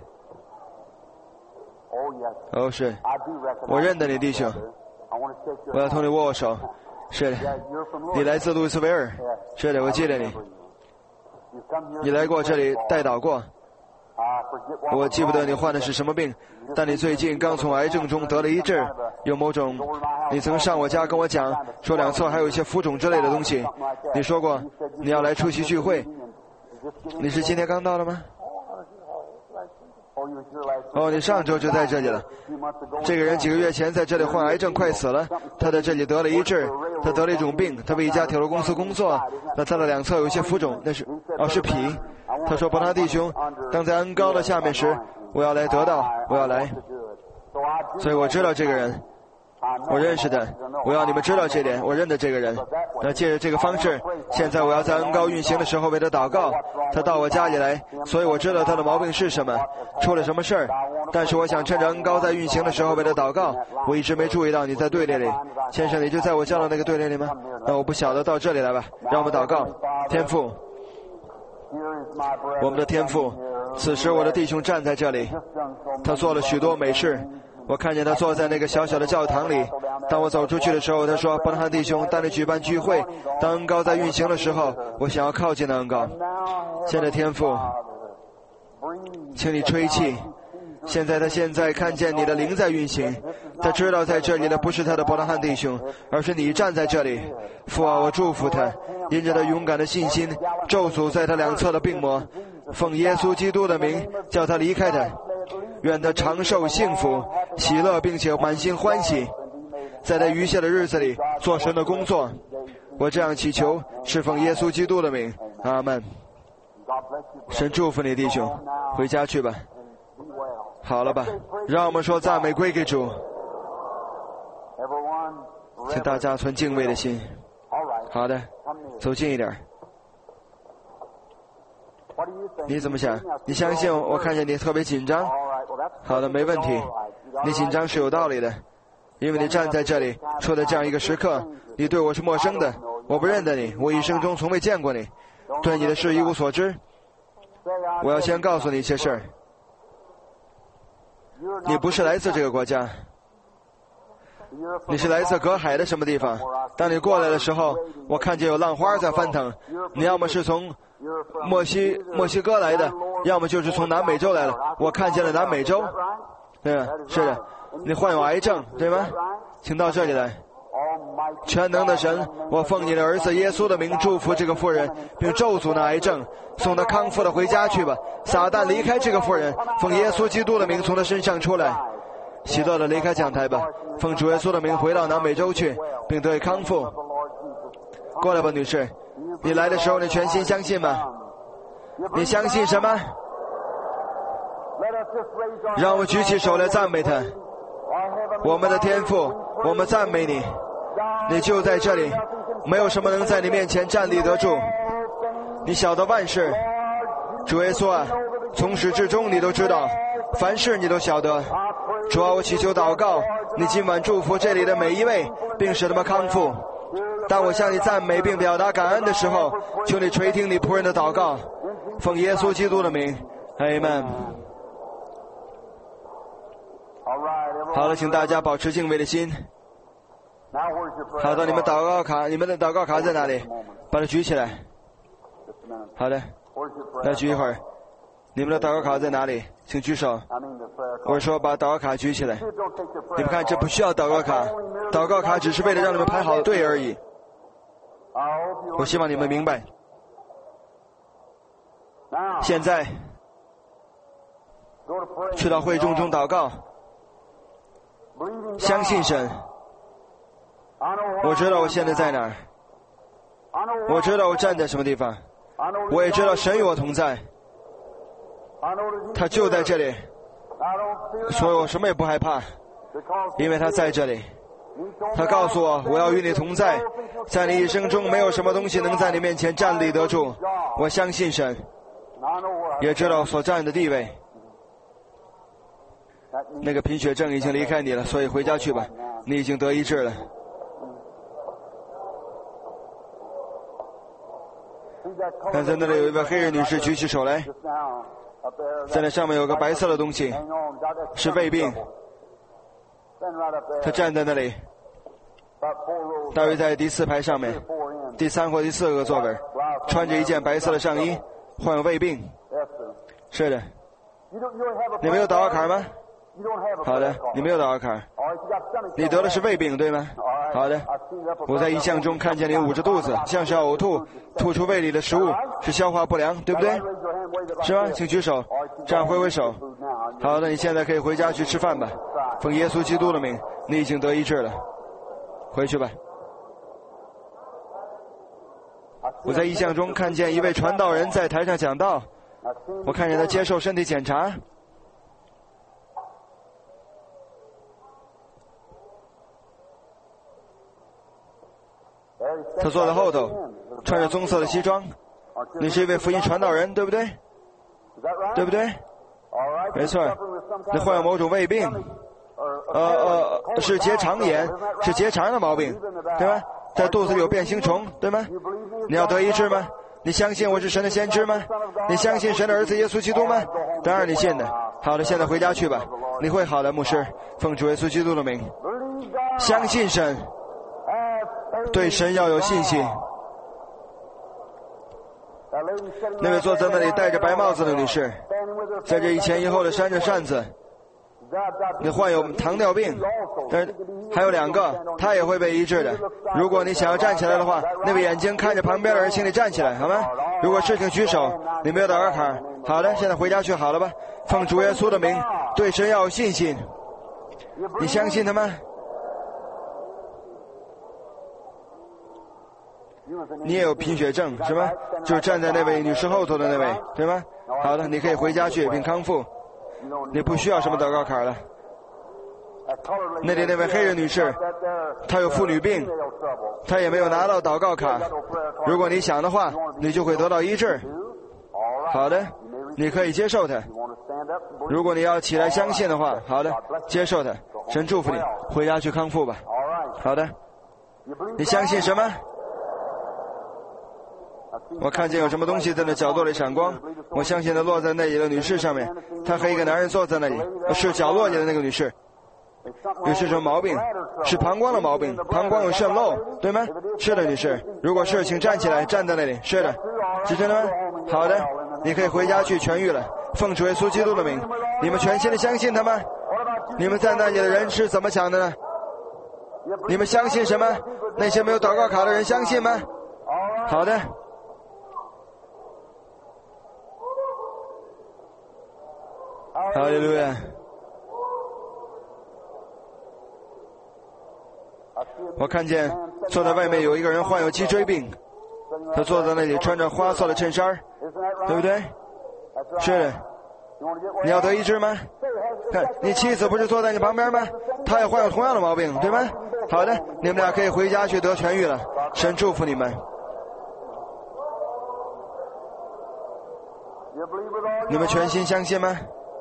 哦，是，我认得你弟兄，我要同你握握手。是的，你来自路易斯维尔。是的，我记得你。你来过这里代祷过。我记不得你患的是什么病，但你最近刚从癌症中得了医治，有某种，你曾上我家跟我讲，说两侧还有一些浮肿之类的东西。你说过你要来出席聚会，你是今天刚到的吗？哦，你上周就在这里了。这个人几个月前在这里患癌症，快死了。他在这里得了医治，他得了一种病，他为一家铁路公司工作，那他的两侧有一些浮肿，那是是脾。他说伯纳弟兄，当在恩膏的下面时，我要来得到，我要来。所以我知道这个人，我认识的，我要你们知道这点，我认得这个人。那借着这个方式，现在我要在恩膏运行的时候为他祷告。他到我家里来，所以我知道他的毛病是什么，出了什么事儿。但是我想趁着恩膏在运行的时候为他祷告。我一直没注意到你在队列里，先生，你就在我叫的那个队列里吗？那我不晓得，到这里来吧，让我们祷告。天父，我们的天父，此时我的弟兄站在这里，他做了许多美事。我看见他坐在那个小小的教堂里。当我走出去的时候，他说：伯纳汉弟兄，当你举办聚会，当恩膏在运行的时候，我想要靠近那恩膏。现在天父，请你吹气。现在看见你的灵在运行，他知道在这里的不是他的伯纳汉弟兄，而是你站在这里。父啊，我祝福他，因着他勇敢的信心，咒诅在他两侧的病魔，奉耶稣基督的名，叫他离开他。愿他长寿幸福喜乐，并且满心欢喜，在他余下的日子里做神的工作。我这样祈求，是奉耶稣基督的名，阿们。神祝福你弟兄，回家去吧。好了吧，让我们说赞美归给主。请大家存敬畏的心。好的，走近一点。你怎么想？你相信我看见你特别紧张。好的，没问题。你紧张是有道理的，因为你站在这里，处在这样一个时刻，你对我是陌生的，我不认得你，我一生中从未见过你，对你的事一无所知。我要先告诉你一些事儿。你不是来自这个国家，你是来自隔海的什么地方？当你过来的时候，我看见有浪花在翻腾。你要么是从墨西哥来的，要么就是从南美洲来的。我看见了南美洲。对吧？是的。你患有癌症，对吗？请到这里来。全能的神，我奉你的儿子耶稣的名祝福这个妇人，并咒诅那癌症，送她康复的回家去吧。撒旦离开这个妇人，奉耶稣基督的名从她身上出来。喜乐的离开讲台吧，奉主耶稣的名回到南美洲去，并得以康复。过来吧，女士。你来的时候你全心相信吗？你相信什么？让我们举起手来赞美他。我们的天父，我们赞美你，你就在这里，没有什么能在你面前站立得住。你晓得万事，主耶稣啊，从始至终你都知道，凡事你都晓得。主啊，我祈求祷告，你今晚祝福这里的每一位，并使他们康复。当我向你赞美并表达感恩的时候，求你垂听你仆人的祷告，奉耶稣基督的名，阿们。好了，请大家保持敬畏的心。好的，你们的祷告卡在哪里？把它举起来。好的，来举一会儿。你们的祷告卡在哪里？请举手。我说把祷告卡举起来。你们看，这不需要祷告卡，祷告卡只是为了让你们排好队而已。我希望你们明白。现在去到会众中祷告，相信神。我知道我现在在哪儿，我知道我站在什么地方，我也知道神与我同在，他就在这里，所以我什么也不害怕，因为他在这里。他告诉我，我要与你同在，在你一生中没有什么东西能在你面前站立得住。我相信神，也知道所占的地位。那个贫血症已经离开你了，所以回家去吧，你已经得医治了。刚才那里有一位黑人女士举起手来， 在那上面有个白色的东西，是胃病。他站在那里，大约在第4排上面，第3或第4个座位，穿着一件白色的上衣，患有胃病。是的。你没有祷告卡吗？好的，你没有祷告卡。你得的是胃病，对吗？好的。我在异象中看见你捂着肚子，像是要呕吐，吐出胃里的食物，是消化不良，对不对？是吗？请举手，这样挥挥手。好的，你现在可以回家去吃饭吧。奉耶稣基督的名，你已经得医治了，回去吧。我在异象中看见一位传道人在台上讲道，我看见他接受身体检查。他坐在后头，穿着棕色的西装。你是一位福音传道人，对不对？对不对？没错。你患有某种胃病，是结肠炎，是结肠的毛病，对吗？在肚子里有变形虫，对吗？你要得医治吗？你相信我是神的先知吗？你相信神的儿子耶稣基督吗？当然你信的。好的，现在回家去吧，你会好的，牧师。奉主耶稣基督的名，相信神，对神要有信心。那位坐在那里戴着白帽子的女士，在这一前一后的扇着扇子。你患有糖尿病，但还有2个，他也会被医治的。如果你想要站起来的话，那位眼睛看着旁边的人，请你站起来，好吗？如果是请举手。你没有祷告卡，好的，现在回家去好了吧？奉主耶稣的名，对神要有信心。你相信他吗？你也有贫血症是吗？就是站在那位女士后头的那位，对吗？好的，你可以回家去并康复，你不需要什么祷告卡了。那里那位黑人女士，她有妇女病，她也没有拿到祷告卡。如果你想的话，你就会得到医治。好的，你可以接受它。如果你要起来相信的话，好的，接受它。神祝福你，回家去康复吧。好的，你相信什么？我看见有什么东西在那角落里闪光，我相信它落在那里的女士上面。她和一个男人坐在那里，是角落里的那个女士。女士什么毛病？是膀胱的毛病，膀胱有渗漏，对吗？是的，女士。如果是，请站起来，站在那里。是的，是真的吗？好的，你可以回家去痊愈了。奉主耶稣基督的名，你们全心的相信他吗？你们在那里的人是怎么想的呢？你们相信什么？那些没有祷告卡的人相信吗？好的。哈利路亚！我看见坐在外面有一个人患有脊椎病，他坐在那里穿着花色的衬衫，对不对？是的。你要得医治吗？看，你妻子不是坐在你旁边吗？她也患有同样的毛病，对吗？好的，你们俩可以回家去得痊愈了。神祝福你们。你们全心相信吗？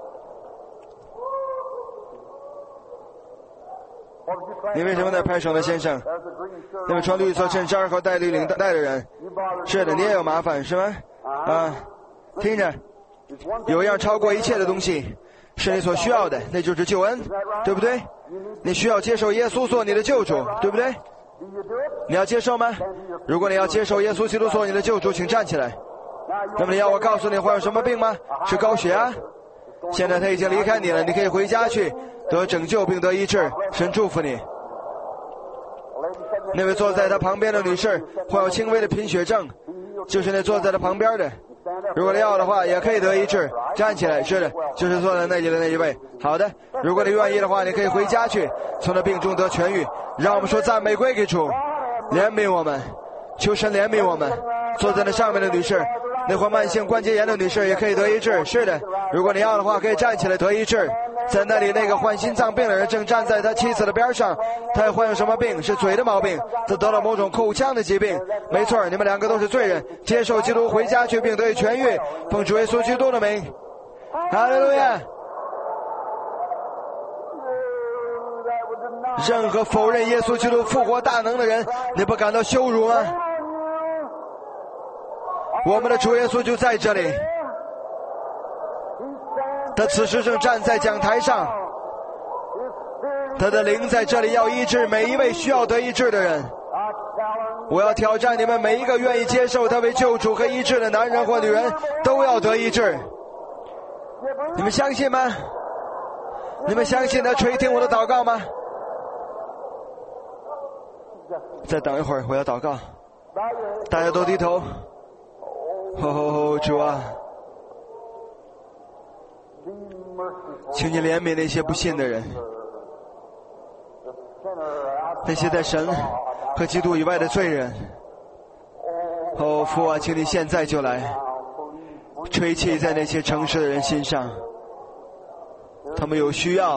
你为什么在拍手呢，先生？那位穿绿色衬衫和戴绿领带的人。是的，你也有麻烦是吗？听着，有一样超过一切的东西是你所需要的，那就是救恩，对不对？你需要接受耶稣做你的救主，对不对？你要接受吗？如果你要接受耶稣基督做你的救主，请站起来。那么你要我告诉你患有什么病吗？是高血压。现在他已经离开你了，你可以回家去得拯救并得医治。神祝福你。那位坐在他旁边的女士患有轻微的贫血症，就是那坐在他旁边的。如果你要的话，也可以得医治。站起来，是的，就是坐在那里的那一位。好的，如果你愿意的话，你可以回家去，从那病中得痊愈。让我们说赞美归给主，怜悯我们，求神怜悯我们。坐在那上面的女士，那患慢性关节炎的女士也可以得医治。是的，如果你要的话，可以站起来得医治。在那里那个患心脏病的人正站在他妻子的边上，他患有什么病？是嘴的毛病，他得了某种口腔的疾病。没错，你们两个都是罪人，接受基督回家去并得以痊愈。奉主耶稣基督的名，哈利路亚！任何否认耶稣基督复活大能的人，你不感到羞辱吗？我们的主耶稣就在这里， 他此时正站在讲台上，他的灵在这里要医治每一位需要得医治的人。我要挑战你们每一个愿意接受他为救主和医治的男人或女人，都要得医治。你们相信吗？你们相信他垂听我的祷告吗？再等一会儿，我要祷告。大家都低头。主啊，请你怜悯那些不信的人，那些在神和基督以外的罪人。父啊，请你现在就来吹气在那些诚实的人心上，他们有需要。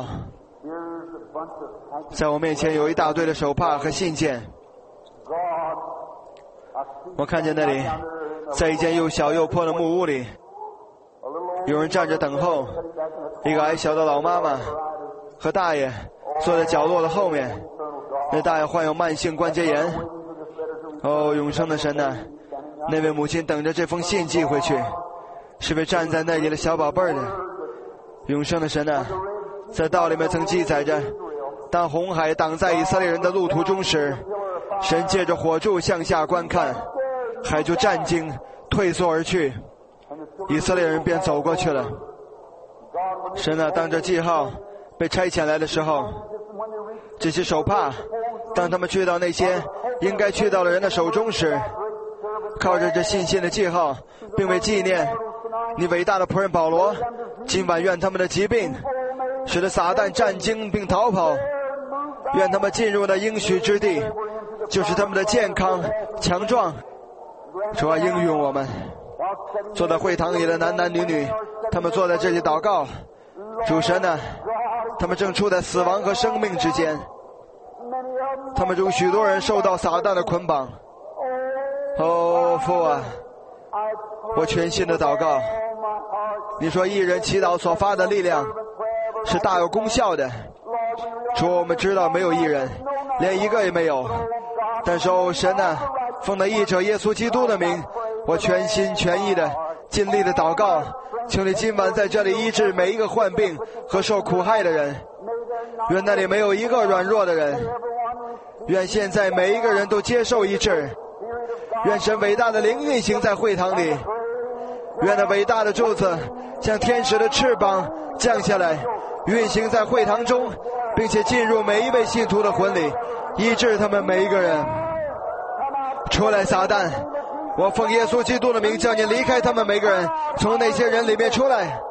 在我面前有一大堆的手帕和信件，我看见那里，在一间又小又破的木屋里，有人站着等候，一个矮小的老妈妈和大爷坐在角落的后面，那大爷患有慢性关节炎。永生的神啊，那位母亲等着这封信寄回去，是位站在那里的小宝贝儿的。永生的神啊，在道里面曾记载着，当红海挡在以色列人的路途中时，神借着火柱向下观看，海就战惊退缩而去，以色列人便走过去了。神啊，当这记号被差遣来的时候，这些手帕当他们去到那些应该去到的人的手中时，靠着这信心的记号，并为纪念你伟大的仆人保罗，今晚愿他们的疾病使得撒旦战惊并逃跑，愿他们进入那应许之地，就是他们的健康强壮。主啊，应允我们。坐在会堂里的男男女女，他们坐在这里祷告。主神啊，他们正处在死亡和生命之间，他们中许多人受到撒旦的捆绑。父啊，我全心的祷告。你说义人祈祷所发的力量是大有功效的。主，我们知道没有义人，连一个也没有。但是神啊，奉那义者耶稣基督的名，我全心全意的尽力的祷告，求你今晚在这里医治每一个患病和受苦害的人，愿那里没有一个软弱的人，愿现在每一个人都接受医治，愿神伟大的灵运行在会堂里，愿那伟大的柱子像天使的翅膀降下来，运行在会堂中，并且进入每一位信徒的魂里，医治他们每一个人。出来撒旦，我奉耶稣基督的名叫你离开他们每个人，从那些人里面出来。